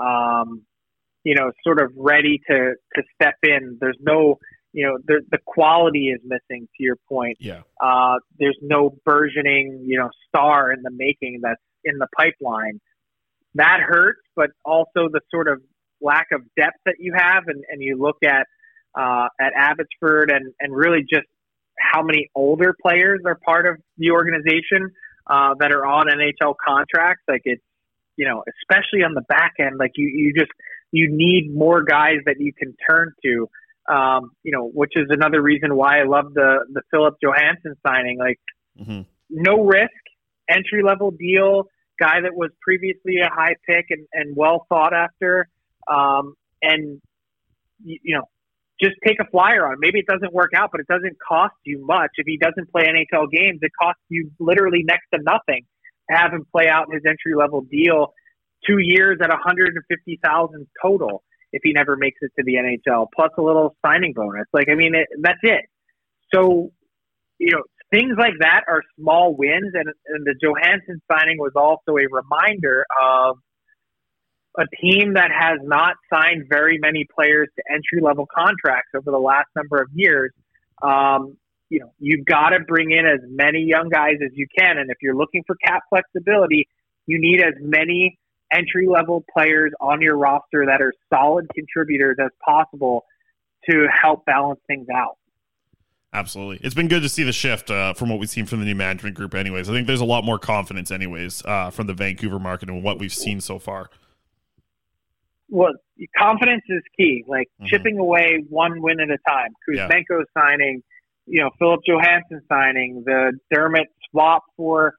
sort of ready to step in. There's no, the quality is missing, to your point. Yeah. There's no burgeoning, star in the making that's in the pipeline. That hurts, but also the sort of lack of depth that you have, and you look at Abbotsford and really just how many older players are part of the organization that are on NHL contracts. It's, especially on the back end, you need more guys that you can turn to. Which is another reason why I love the Philip Johansson signing. No risk, entry level deal, guy that was previously a high pick and well thought after, and just take a flyer on. Maybe it doesn't work out, but it doesn't cost you much. If he doesn't play NHL games, it costs you literally next to nothing to have him play out his entry level deal, 2 years at $150,000 total if he never makes it to the NHL, plus a little signing bonus. That's it. So, things like that are small wins, and the Johansson signing was also a reminder of a team that has not signed very many players to entry-level contracts over the last number of years. You've got to bring in as many young guys as you can, and if you're looking for cap flexibility, you need as many entry-level players on your roster that are solid contributors as possible to help balance things out. Absolutely. It's been good to see the shift from what we've seen from the new management group anyways. I think there's a lot more confidence anyways from the Vancouver market and what we've seen so far. Well, confidence is key, chipping away one win at a time. Kuzmenko signing, Philip Johansson signing, the Dermott swap for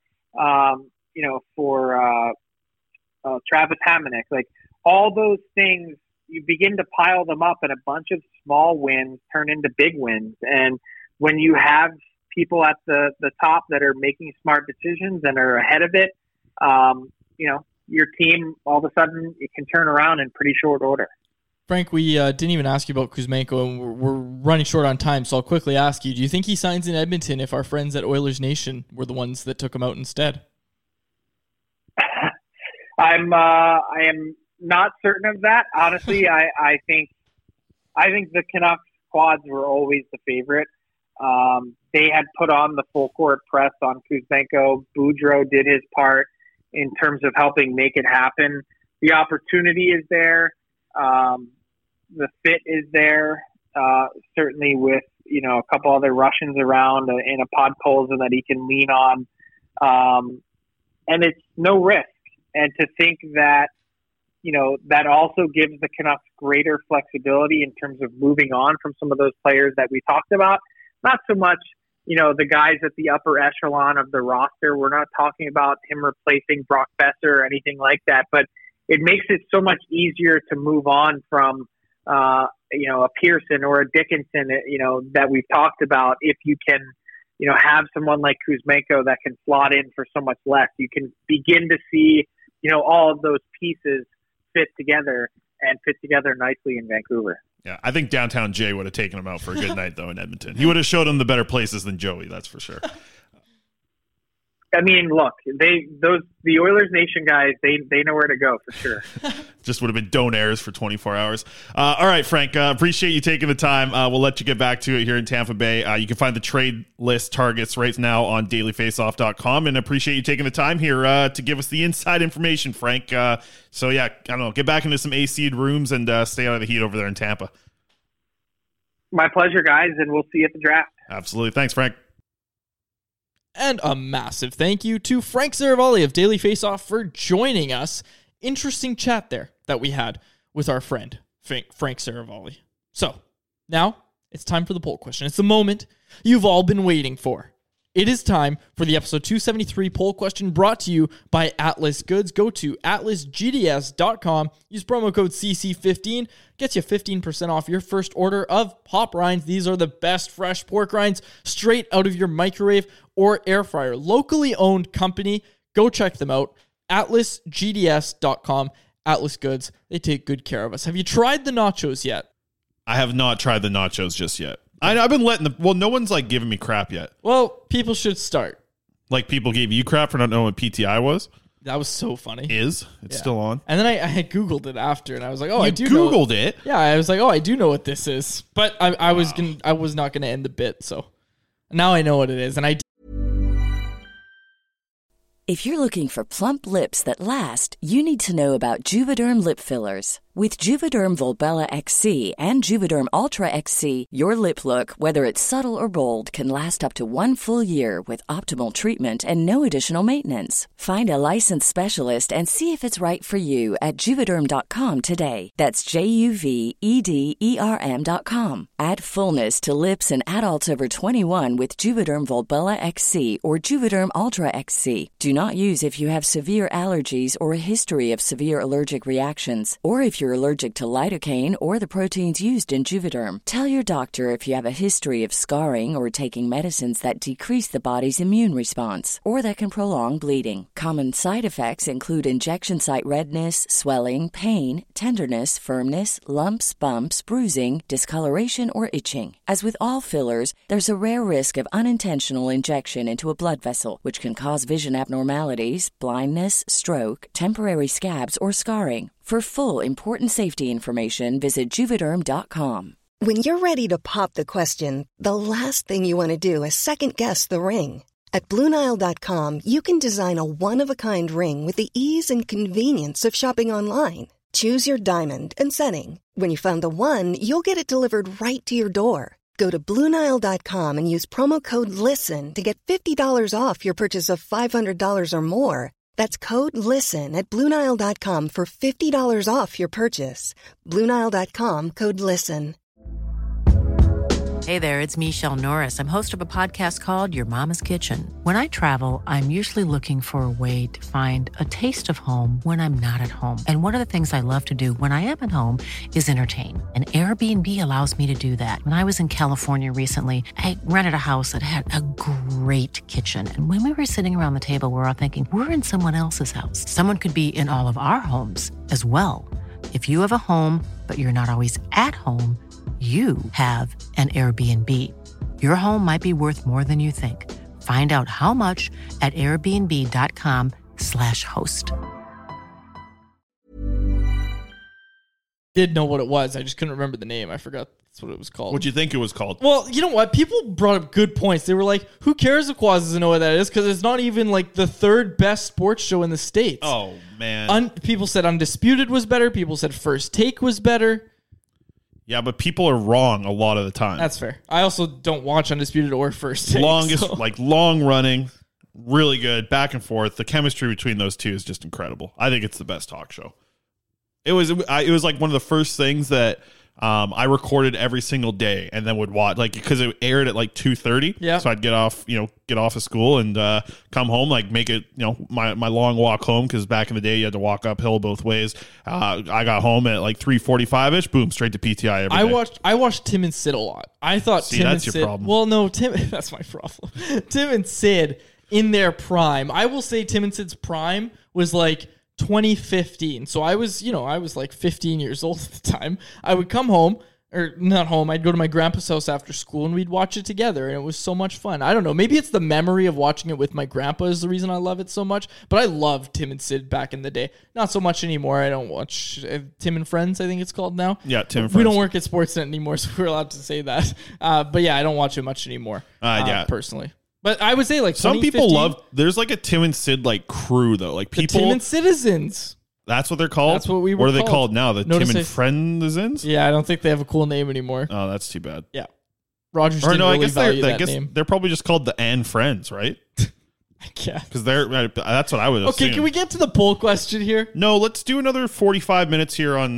Travis Hamonic. All those things, you begin to pile them up, and a bunch of small wins turn into big wins. And when you have people at the top that are making smart decisions and are ahead of it, your team, all of a sudden, it can turn around in pretty short order. Frank, we didn't even ask you about Kuzmenko, and we're running short on time, so I'll quickly ask you, do you think he signs in Edmonton if our friends at Oilers Nation were the ones that took him out instead? I am not certain of that. Honestly, I think the Canucks squads were always the favorite. They had put on the full court press on Kuzmenko. Boudreau did his part in terms of helping make it happen. The opportunity is there. The fit is there. Certainly with, a couple other Russians around in a Podkolzin that he can lean on. And it's no risk. And to think that, that also gives the Canucks greater flexibility in terms of moving on from some of those players that we talked about. Not so much, the guys at the upper echelon of the roster. We're not talking about him replacing Brock Besser or anything like that, but it makes it so much easier to move on from, a Pearson or a Dickinson, that we've talked about. If you can, have someone like Kuzmenko that can slot in for so much less, you can begin to see, all of those pieces fit together nicely in Vancouver. Yeah, I think Downtown Jay would have taken him out for a good night, though, in Edmonton. He would have showed him the better places than Joey, that's for sure. I mean, look, the Oilers Nation guys, they know where to go for sure. Just would have been donairs for 24 hours. All right, Frank, appreciate you taking the time. We'll let you get back to it here in Tampa Bay. You can find the trade list targets right now on dailyfaceoff.com, and appreciate you taking the time here to give us the inside information, Frank. So, yeah, I don't know, get back into some AC'd rooms and stay out of the heat over there in Tampa. My pleasure, guys, and we'll see you at the draft. Absolutely. Thanks, Frank. And a massive thank you to Frank Saravalli of Daily Faceoff for joining us. Interesting chat there that we had with our friend, Frank Saravalli. So, now it's time for the poll question. It's the moment you've all been waiting for. It is time for the episode 273 poll question brought to you by Atlas Goods. Go to atlasgds.com. Use promo code CC15. Gets you 15% off your first order of pop rinds. These are the best fresh pork rinds straight out of your microwave or air fryer. Locally owned company. Go check them out. atlasgds.com. Atlas Goods. They take good care of us. Have you tried the nachos yet? I have not tried the nachos just yet. I've been letting no one's giving me crap yet. Well, people should start. People gave you crap for not knowing what PTI was? That was so funny. It's still on. And then I had Googled it after, and I was like, I do Googled it? Yeah, I was like, I do know what this is. But I was not going to end the bit, so now I know what it is. And If you're looking for plump lips that last, you need to know about Juvederm lip fillers. With Juvederm Volbella XC and Juvederm Ultra XC, your lip look, whether it's subtle or bold, can last up to 1 full year with optimal treatment and no additional maintenance. Find a licensed specialist and see if it's right for you at Juvederm.com today. That's JUVEDERM.com. Add fullness to lips in adults over 21 with Juvederm Volbella XC or Juvederm Ultra XC. Do not use if you have severe allergies or a history of severe allergic reactions, or if you're allergic to lidocaine or the proteins used in Juvederm. Tell your doctor if you have a history of scarring or taking medicines that decrease the body's immune response or that can prolong bleeding. Common side effects include injection site redness, swelling, pain, tenderness, firmness, lumps, bumps, bruising, discoloration, or itching. As with all fillers, there's a rare risk of unintentional injection into a blood vessel, which can cause vision abnormalities, blindness, stroke, temporary scabs, or scarring. For full, important safety information, visit Juvederm.com. When you're ready to pop the question, the last thing you want to do is second-guess the ring. At BlueNile.com, you can design a one-of-a-kind ring with the ease and convenience of shopping online. Choose your diamond and setting. When you find the one, you'll get it delivered right to your door. Go to BlueNile.com and use promo code LISTEN to get $50 off your purchase of $500 or more. That's code LISTEN at BlueNile.com for $50 off your purchase. BlueNile.com, code LISTEN. Hey there, it's Michelle Norris. I'm host of a podcast called Your Mama's Kitchen. When I travel, I'm usually looking for a way to find a taste of home when I'm not at home. And one of the things I love to do when I am at home is entertain. And Airbnb allows me to do that. When I was in California recently, I rented a house that had a great kitchen. And when we were sitting around the table, we were all thinking, we're in someone else's house. Someone could be in all of our homes as well. If you have a home, but you're not always at home, you have an Airbnb. Your home might be worth more than you think. Find out how much at airbnb.com/host. Did know what it was. I just couldn't remember the name. I forgot that's what it was called. What'd you think it was called? Well, you know what? People brought up good points. They were like, who cares if Quaz doesn't know what that is? Because it's not even like the third best sports show in the States. Oh, man. People said Undisputed was better. People said First Take was better. Yeah, but people are wrong a lot of the time. That's fair. I also don't watch Undisputed or First Take. Long running, really good, back and forth. The chemistry between those two is just incredible. I think it's the best talk show. It was like one of the first things that I recorded every single day and then would watch, like, because it aired at like 2:30. Yeah. So I'd get off of school and come home, like make it, my long walk home, because back in the day you had to walk uphill both ways. I got home at like 3:45ish. Boom, straight to PTI every day. I watched Tim and Sid a lot. I thought Tim and Sid. That's your problem. Well, no, Tim. That's my problem. Tim and Sid in their prime. I will say Tim and Sid's prime was like 2015. So I was like 15 years old at the time. I would come home, or not home, I'd go to my grandpa's house after school and we'd watch it together, and it was so much fun. I don't know, maybe it's the memory of watching it with my grandpa is the reason I love it so much, but I loved Tim and Sid back in the day. Not so much anymore. I don't watch Tim and Friends, I think it's called now. Yeah, Tim and Friends. We don't work at Sportsnet anymore, so we're allowed to say that. But yeah, I don't watch it much anymore, personally. But I would say like some people love. There's like a Tim and Sid like crew though, like people. The Tim and Citizens. That's what they're called. That's what we were. What are they called now? The Tim and Friendsins. Yeah, I don't think they have a cool name anymore. Oh, that's too bad. Yeah, Rogers didn't really value that name. They're probably just called the and Friends, right? Yeah, because that's what I would assume. Okay, can we get to the poll question here? No, let's do another 45 minutes here on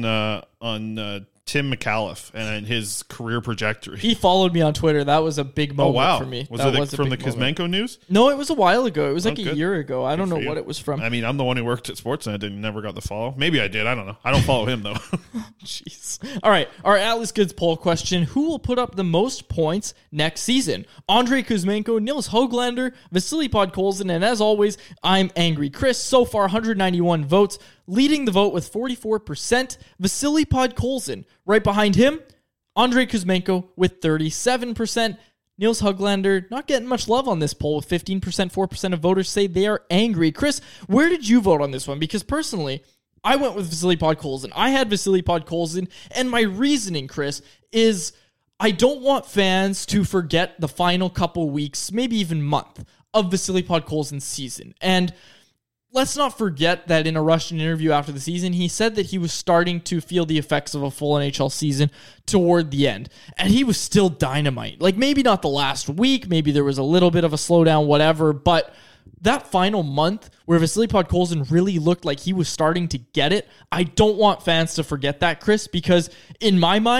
Tim McAuliffe and his career trajectory. He followed me on Twitter. That was a big moment for me. Was it from the Kuzmenko news? No, it was a while ago. It was like a year ago. I don't know what it was from. I mean, I'm the one who worked at Sportsnet and never got the follow. Maybe I did. I don't know. I don't follow him, though. Jeez. All right. Our Atlas Goods poll question. Who will put up the most points next season? Andrei Kuzmenko, Nils Höglander, Vasily Podkolzin, and as always, I'm Angry Chris. So far, 191 votes. Leading the vote with 44%, Vasily Podkolzin. Right behind him, Andrei Kuzmenko with 37%. Nils Höglander not getting much love on this poll with 15%. 4% of voters say they are angry. Chris, where did you vote on this one? Because personally, I went with Vasily Podkolzin. I had Vasily Podkolzin, and my reasoning, Chris, is I don't want fans to forget the final couple weeks, maybe even month, of Vasily Podkolzin's season. And let's not forget that in a Russian interview after the season, he said that he was starting to feel the effects of a full NHL season toward the end. And he was still dynamite. Like, maybe not the last week, maybe there was a little bit of a slowdown, whatever, but that final month where Vasily Podkolzin really looked like he was starting to get it, I don't want fans to forget that, Chris, because in my mind,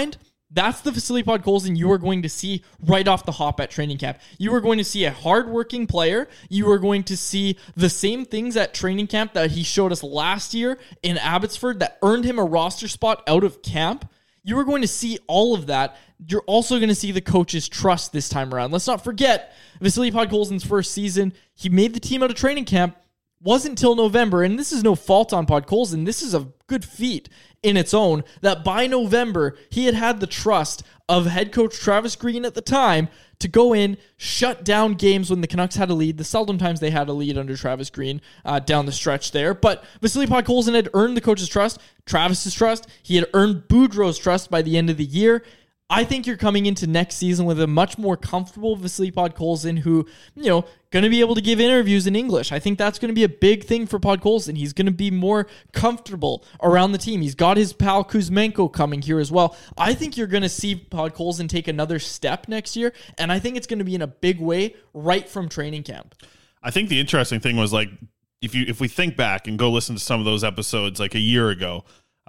That's the Vasily Podkolzin you are going to see right off the hop at training camp. You are going to see a hardworking player. You are going to see the same things at training camp that he showed us last year in Abbotsford that earned him a roster spot out of camp. You are going to see all of that. You're also going to see the coach's trust this time around. Let's not forget, Vasily Podkolzin's first season, he made the team out of training camp. Wasn't until November, and this is no fault on Podkolzin. This is a good feat in its own, that by November, he had the trust of head coach Travis Green at the time to go in, shut down games when the Canucks had a lead. The seldom times they had a lead under Travis Green down the stretch there. But Vasily Podkolzin had earned the coach's trust, Travis's trust. He had earned Boudreau's trust by the end of the year. I think you're coming into next season with a much more comfortable Vasily Podkolzin who, going to be able to give interviews in English. I think that's going to be a big thing for Podkolzin. He's going to be more comfortable around the team. He's got his pal Kuzmenko coming here as well. I think you're going to see Podkolzin take another step next year, and I think it's going to be in a big way right from training camp. I think the interesting thing was, like, if we think back and go listen to some of those episodes like a year ago,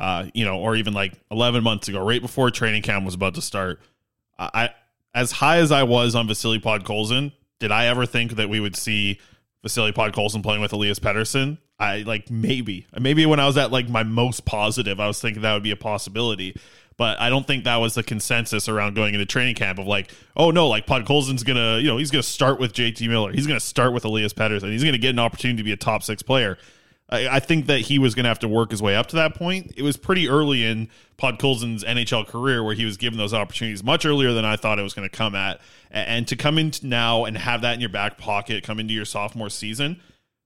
or even like 11 months ago, right before training camp was about to start, I as high as I was on Vasily Podkolzin, did I ever think that we would see Vasily Podkolzin playing with Elias Pettersson? Maybe when I was at like my most positive, I was thinking that would be a possibility, but I don't think that was the consensus around going into training camp of like, oh no, like Podkolzin's gonna, he's gonna start with JT Miller, he's gonna start with Elias Pettersson, he's gonna get an opportunity to be a top 6 player. I think that he was going to have to work his way up to that point. It was pretty early in Podkolzin's NHL career where he was given those opportunities much earlier than I thought it was going to come at. And to come into now and have that in your back pocket, come into your sophomore season,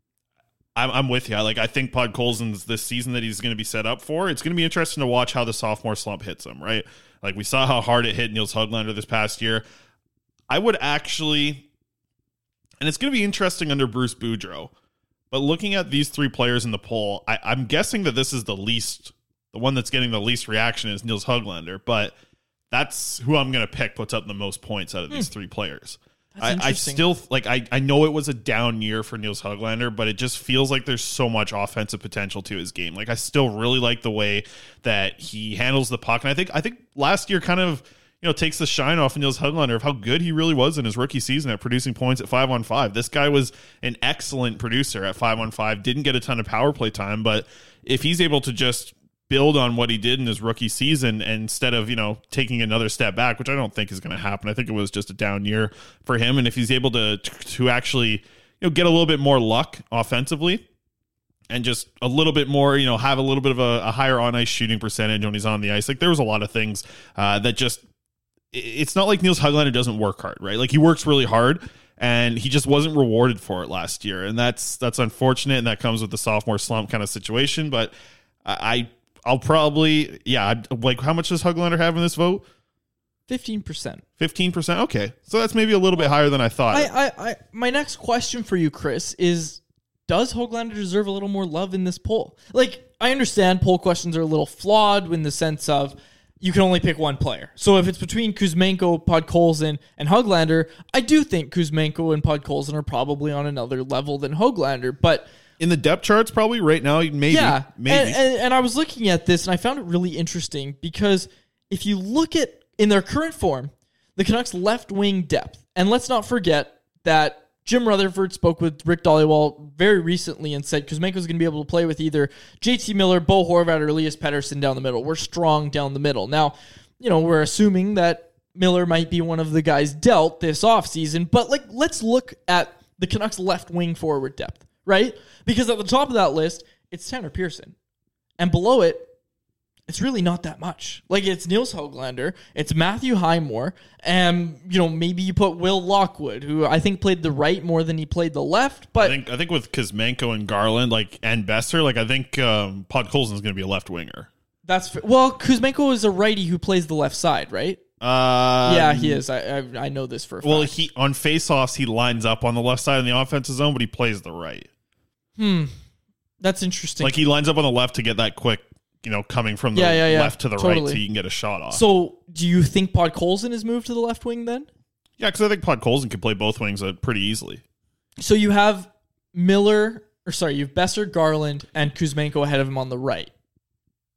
I'm with you. I think Podkolzin's this season that he's going to be set up for, it's going to be interesting to watch how the sophomore slump hits him, right? Like we saw how hard it hit Nils Höglander this past year. I would actually, and it's going to be interesting under Bruce Boudreau, but looking at these 3 players in the poll, I'm guessing that this is the one that's getting the least reaction is Nils Höglander, but that's who I'm going to pick puts up the most points out of these 3 players. I still, I know it was a down year for Nils Höglander, but it just feels like there's so much offensive potential to his game. Like I still really like the way that he handles the puck. And I think last year kind of, takes the shine off of Nils Höglander of how good he really was in his rookie season at producing points at 5-on-5. This guy was an excellent producer at 5-on-5, didn't get a ton of power play time, but if he's able to just build on what he did in his rookie season instead of, taking another step back, which I don't think is going to happen. I think it was just a down year for him. And if he's able to actually, get a little bit more luck offensively and just a little bit more, have a little bit of a higher on-ice shooting percentage when he's on the ice. Like there was a lot of things that just, it's not like Nils Höglander doesn't work hard, right? Like he works really hard and he just wasn't rewarded for it last year. And that's unfortunate. And that comes with the sophomore slump kind of situation. But I'll probably, like how much does Höglander have in this vote? 15%. 15%? Okay. So that's maybe a little bit higher than I thought. My next question for you, Chris, is does Höglander deserve a little more love in this poll? Like, I understand poll questions are a little flawed in the sense of you can only pick one player. So if it's between Kuzmenko, Podkolzin, and Höglander, I do think Kuzmenko and Podkolzin are probably on another level than Höglander. But in the depth charts, probably right now, maybe. Yeah, maybe. And I was looking at this, and I found it really interesting because if you look at, in their current form, the Canucks left wing depth, and let's not forget that Jim Rutherford spoke with Rick Dhaliwal very recently and said Kuzmenko's going to be able to play with either JT Miller, Bo Horvat, or Elias Pettersson down the middle. We're strong down the middle. Now, we're assuming that Miller might be one of the guys dealt this offseason, but let's look at the Canucks left wing forward depth, right? Because at the top of that list, it's Tanner Pearson. And below it, it's really not that much. Like, it's Nils Höglander, it's Matthew Highmore, and, maybe you put Will Lockwood, who I think played the right more than he played the left, but I think with Kuzmenko and Garland, and Besser, I think Podkolzin's going to be a left winger. Well, Kuzmenko is a righty who plays the left side, right? Yeah, he is. I know this for a fact. Well, on faceoffs, he lines up on the left side in the offensive zone, but he plays the right. That's interesting. Like, he lines up on the left to get that quick, coming from the left to the right so you can get a shot off. So, do you think Podkolzin is moved to the left wing then? Yeah, because I think Podkolzin can play both wings pretty easily. So, you have you have Besser, Garland, and Kuzmenko ahead of him on the right.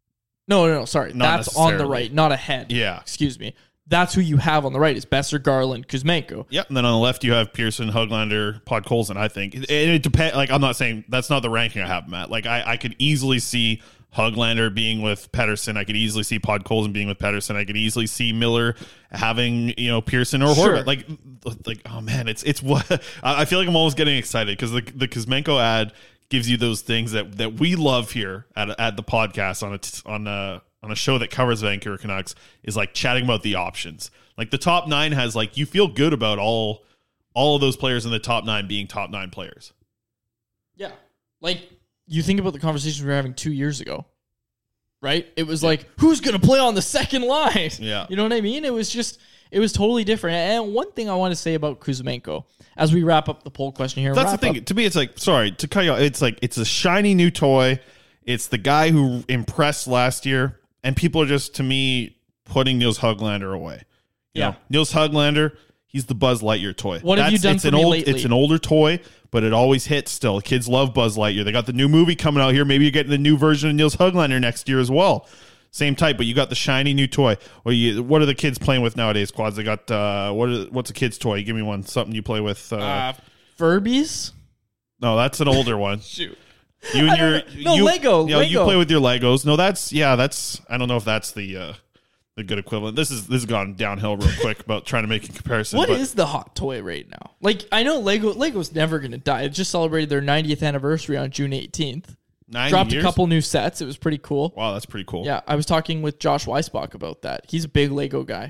No, sorry. Not That's on the necessarily. right, not ahead. Yeah. Excuse me. That's who you have on the right is Besser, Garland, Kuzmenko. Yep, and then on the left you have Pearson, Höglander, Podkolzin, I think. And it depends. Like, I'm not saying that's not the ranking I have, Matt. Like, I could easily see Höglander being with Pettersson. I could easily see Podkolzin being with Pettersson. I could easily see Miller having, Pearson or Sure. Horvat. Like, oh man, it's what I feel like I'm always getting excited because the Kuzmenko ad gives you those things that we love here at the podcast on a show that covers Vancouver Canucks, is like chatting about the options. Like the top 9 has, like, you feel good about all of those players in the top 9 being top 9 players. Yeah. Like, you think about the conversations we were having 2 years ago, right? It was like, who's going to play on the second line? Yeah. You know what I mean? It was totally different. And one thing I want to say about Kuzmenko, as we wrap up the poll question here. That's the thing. To me, it's like, sorry to cut you off. It's like, it's a shiny new toy. It's the guy who impressed last year. And people are just, to me, putting Nils Höglander away. You know, Nils Höglander, he's the Buzz Lightyear toy. What have you done for me lately? It's an older toy, but it always hits still. Kids love Buzz Lightyear. They got the new movie coming out here. Maybe you're getting the new version of Nils Höglander next year as well. Same type, but you got the shiny new toy. What are the kids playing with nowadays, Quads? They got, what's a kid's toy? Give me one. Something you play with. Furbies? No, that's an older one. Shoot. You and Lego. You play with your Legos. No, that's I don't know if that's the good equivalent. This has gone downhill real quick about trying to make a comparison. What is the hot toy right now? Like, I know Lego's never going to die. It just celebrated their 90th anniversary on June 18th. 9 Dropped years? a couple new sets. It was pretty cool. Wow, that's pretty cool. Yeah, I was talking with Josh Weisbach about that. He's a big Lego guy.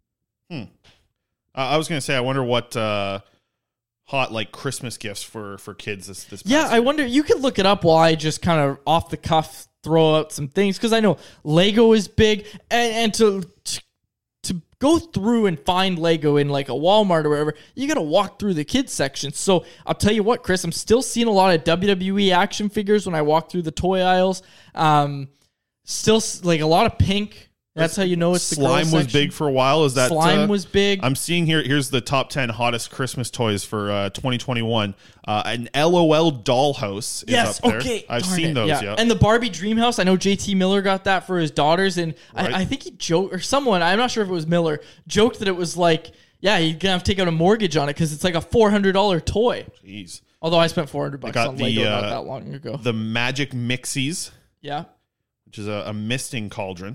I was going to say, I wonder what hot, like, Christmas gifts for kids this past Yeah, year. I wonder. You could look it up while I just kind of off the cuff throw out some things, because I know Lego is big, and to go through and find Lego in like a Walmart or wherever, you got to walk through the kids section. So I'll tell you what, Chris, I'm still seeing a lot of WWE action figures when I walk through the toy aisles. Still like a lot of pink. That's how you know it's the girl Slime was section. big for a while. Is that Slime was big? I'm seeing here's the top 10 hottest Christmas toys for 2021. An LOL dollhouse is Yes, up there. okay. I've Darn seen it, those, yeah. And the Barbie Dreamhouse, I know JT Miller got that for his daughters, and Right. I think he joked, or someone, I'm not sure if it was Miller, joked that it was like, yeah, you're gonna have to take out a mortgage on it because it's like a $400 toy. Jeez. Although I spent $400 I got on Lego not that long ago. The Magic Mixies. Yeah. Which is a misting cauldron.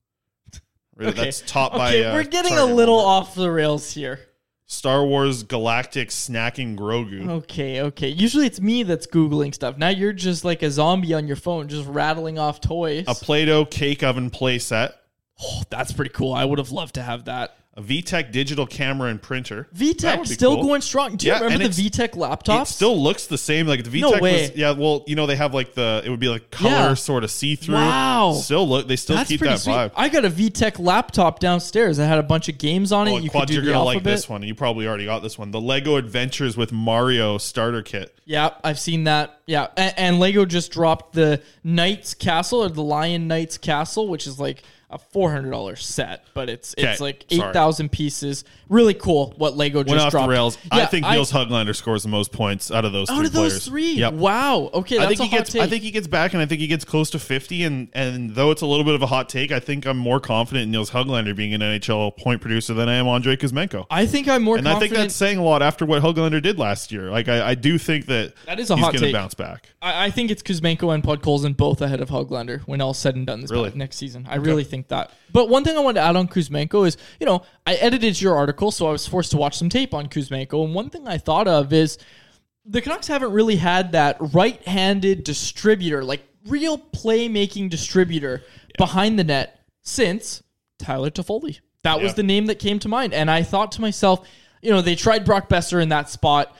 Really, Okay. that's taught by. We're getting a Target little Walmart. off the rails here. Star Wars Galactic Snacking Grogu. Okay. Usually it's me that's Googling stuff. Now you're just like a zombie on your phone, just rattling off toys. A Play-Doh cake oven play set. Oh, that's pretty cool. I would have loved to have that. A VTech digital camera and printer. That VTech would be still cool. going strong. Do you remember and the VTech laptops? It still looks the same. Like the VTech No way. was, yeah, well, they have like it would be like color sort of see-through. Wow. They still That's keep pretty that sweet. vibe. I got a VTech laptop downstairs that had a bunch of games on it. You could Quad, do you're the going to like alphabet. this one. You probably already got this one. The Lego Adventures with Mario starter kit. Yeah, I've seen that. Yeah, and Lego just dropped the Knights Castle, or the Lion Knights Castle, which is like a $400 set, but it's like 8,000 pieces. Really cool what Lego just Went off dropped. the rails. Yeah, I think Nils Höglander scores the most points out of those three out of those players. three. Yep. Wow. Okay, that's I think he gets back, and I think he gets close to 50. And though it's a little bit of a hot take, I think I'm more confident in Nils Höglander being an NHL point producer than I am Andrei Kuzmenko. I think I'm more confident. I think that's saying a lot after what Höglander did last year. Like I do think that is a he's hot going to take. bounce back. I think it's Kuzmenko and Podkolzin both ahead of Höglander when all said and done next season. I really think that. But one thing I wanted to add on Kuzmenko is, I edited your article, so I was forced to watch some tape on Kuzmenko. And one thing I thought of is the Canucks haven't really had that right-handed distributor, like real playmaking distributor behind the net since Tyler Toffoli. That was the name that came to mind. And I thought to myself, they tried Brock Besser in that spot.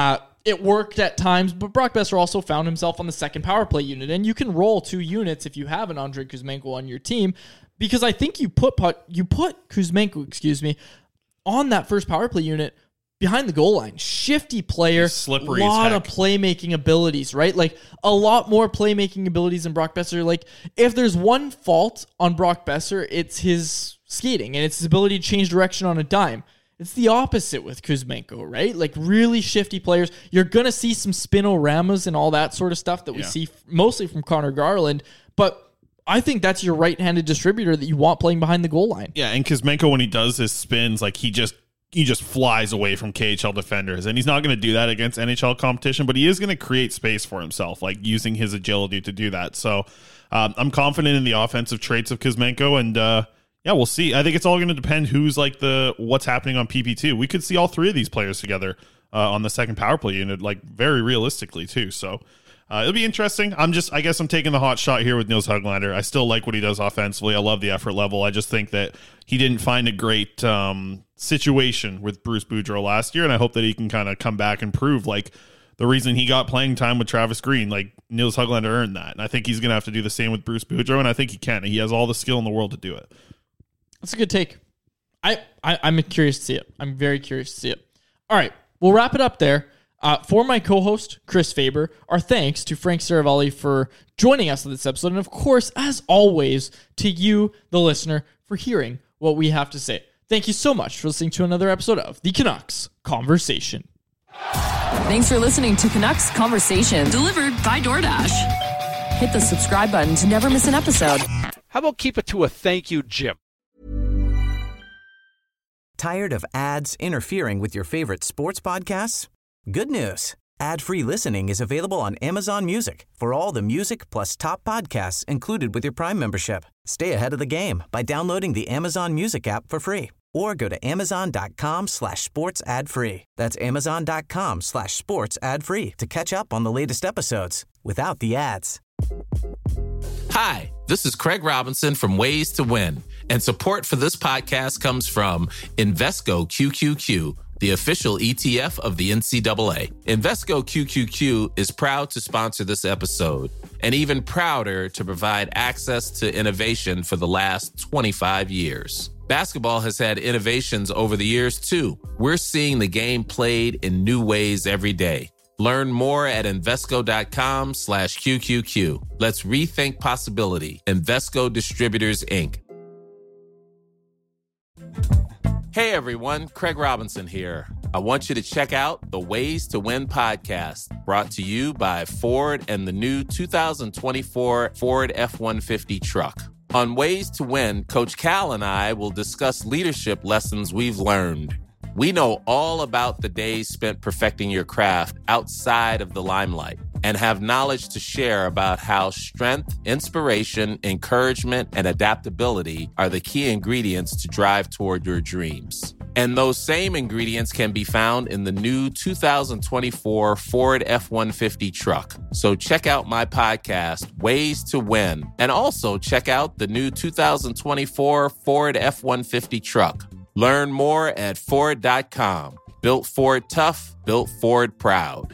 It worked at times, but Brock Besser also found himself on the second power play unit. And you can roll 2 units if you have an Andrei Kuzmenko on your team, because I think you put Kuzmenko, on that first power play unit behind the goal line. Shifty player, slippery lot as of heck. playmaking abilities, right? Like a lot more playmaking abilities than Brock Besser. Like if there's one fault on Brock Besser, it's his skating and it's his ability to change direction on a dime. It's the opposite with Kuzmenko, right? Like really shifty players. You're going to see some spinoramas and all that sort of stuff that we see mostly from Connor Garland, but I think that's your right-handed distributor that you want playing behind the goal line. Yeah, and Kuzmenko, when he does his spins, like he just flies away from KHL defenders, and he's not going to do that against NHL competition, but he is going to create space for himself, like using his agility to do that. So I'm confident in the offensive traits of Kuzmenko, and yeah, we'll see. I think it's all going to depend who's like what's happening on PP2. We could see all three of these players together on the second power play unit, like very realistically too. So it'll be interesting. I guess I'm taking the hot shot here with Nils Höglander. I still like what he does offensively. I love the effort level. I just think that he didn't find a great situation with Bruce Boudreau last year, and I hope that he can kind of come back and prove like the reason he got playing time with Travis Green, like Nils Höglander earned that. And I think he's going to have to do the same with Bruce Boudreau, and I think he can. He has all the skill in the world to do it. That's a good take. I'm curious to see it. I'm very curious to see it. All right, we'll wrap it up there. For my co-host, Chris Faber, our thanks to Frank Saravalli for joining us on this episode. And of course, as always, to you, the listener, for hearing what we have to say. Thank you so much for listening to another episode of the Canucks Conversation. Thanks for listening to Canucks Conversation, delivered by DoorDash. Hit the subscribe button to never miss an episode. How about keep it to a thank you, Jim? Tired of ads interfering with your favorite sports podcasts? Good news. Ad-free listening is available on Amazon Music for all the music plus top podcasts included with your Prime membership. Stay ahead of the game by downloading the Amazon Music app for free or go to amazon.com/sports ad free. That's amazon.com/sports ad free to catch up on the latest episodes without the ads. Hi, this is Craig Robinson from Ways to Win, and support for this podcast comes from Invesco QQQ, the official ETF of the NCAA. Invesco QQQ is proud to sponsor this episode, and even prouder to provide access to innovation for the last 25 years. Basketball has had innovations over the years, too. We're seeing the game played in new ways every day. Learn more at Invesco.com/QQQ. Let's rethink possibility. Invesco Distributors, Inc. Hey everyone, Craig Robinson here. I want you to check out the Ways to Win podcast, brought to you by Ford and the new 2024 Ford F-150 truck. On Ways to Win, Coach Cal and I will discuss leadership lessons we've learned. We know all about the days spent perfecting your craft outside of the limelight and have knowledge to share about how strength, inspiration, encouragement, and adaptability are the key ingredients to drive toward your dreams. And those same ingredients can be found in the new 2024 Ford F-150 truck. So check out my podcast, Ways to Win, and also check out the new 2024 Ford F-150 truck. Learn more at Ford.com. Built Ford tough, built Ford proud.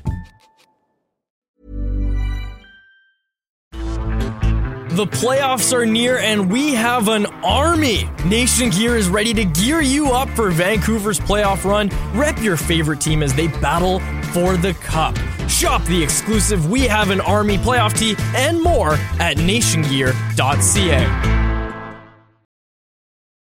The playoffs are near and we have an army. Nation Gear is ready to gear you up for Vancouver's playoff run. Rep your favorite team as they battle for the cup. Shop the exclusive We Have an Army playoff tee and more at nationgear.ca.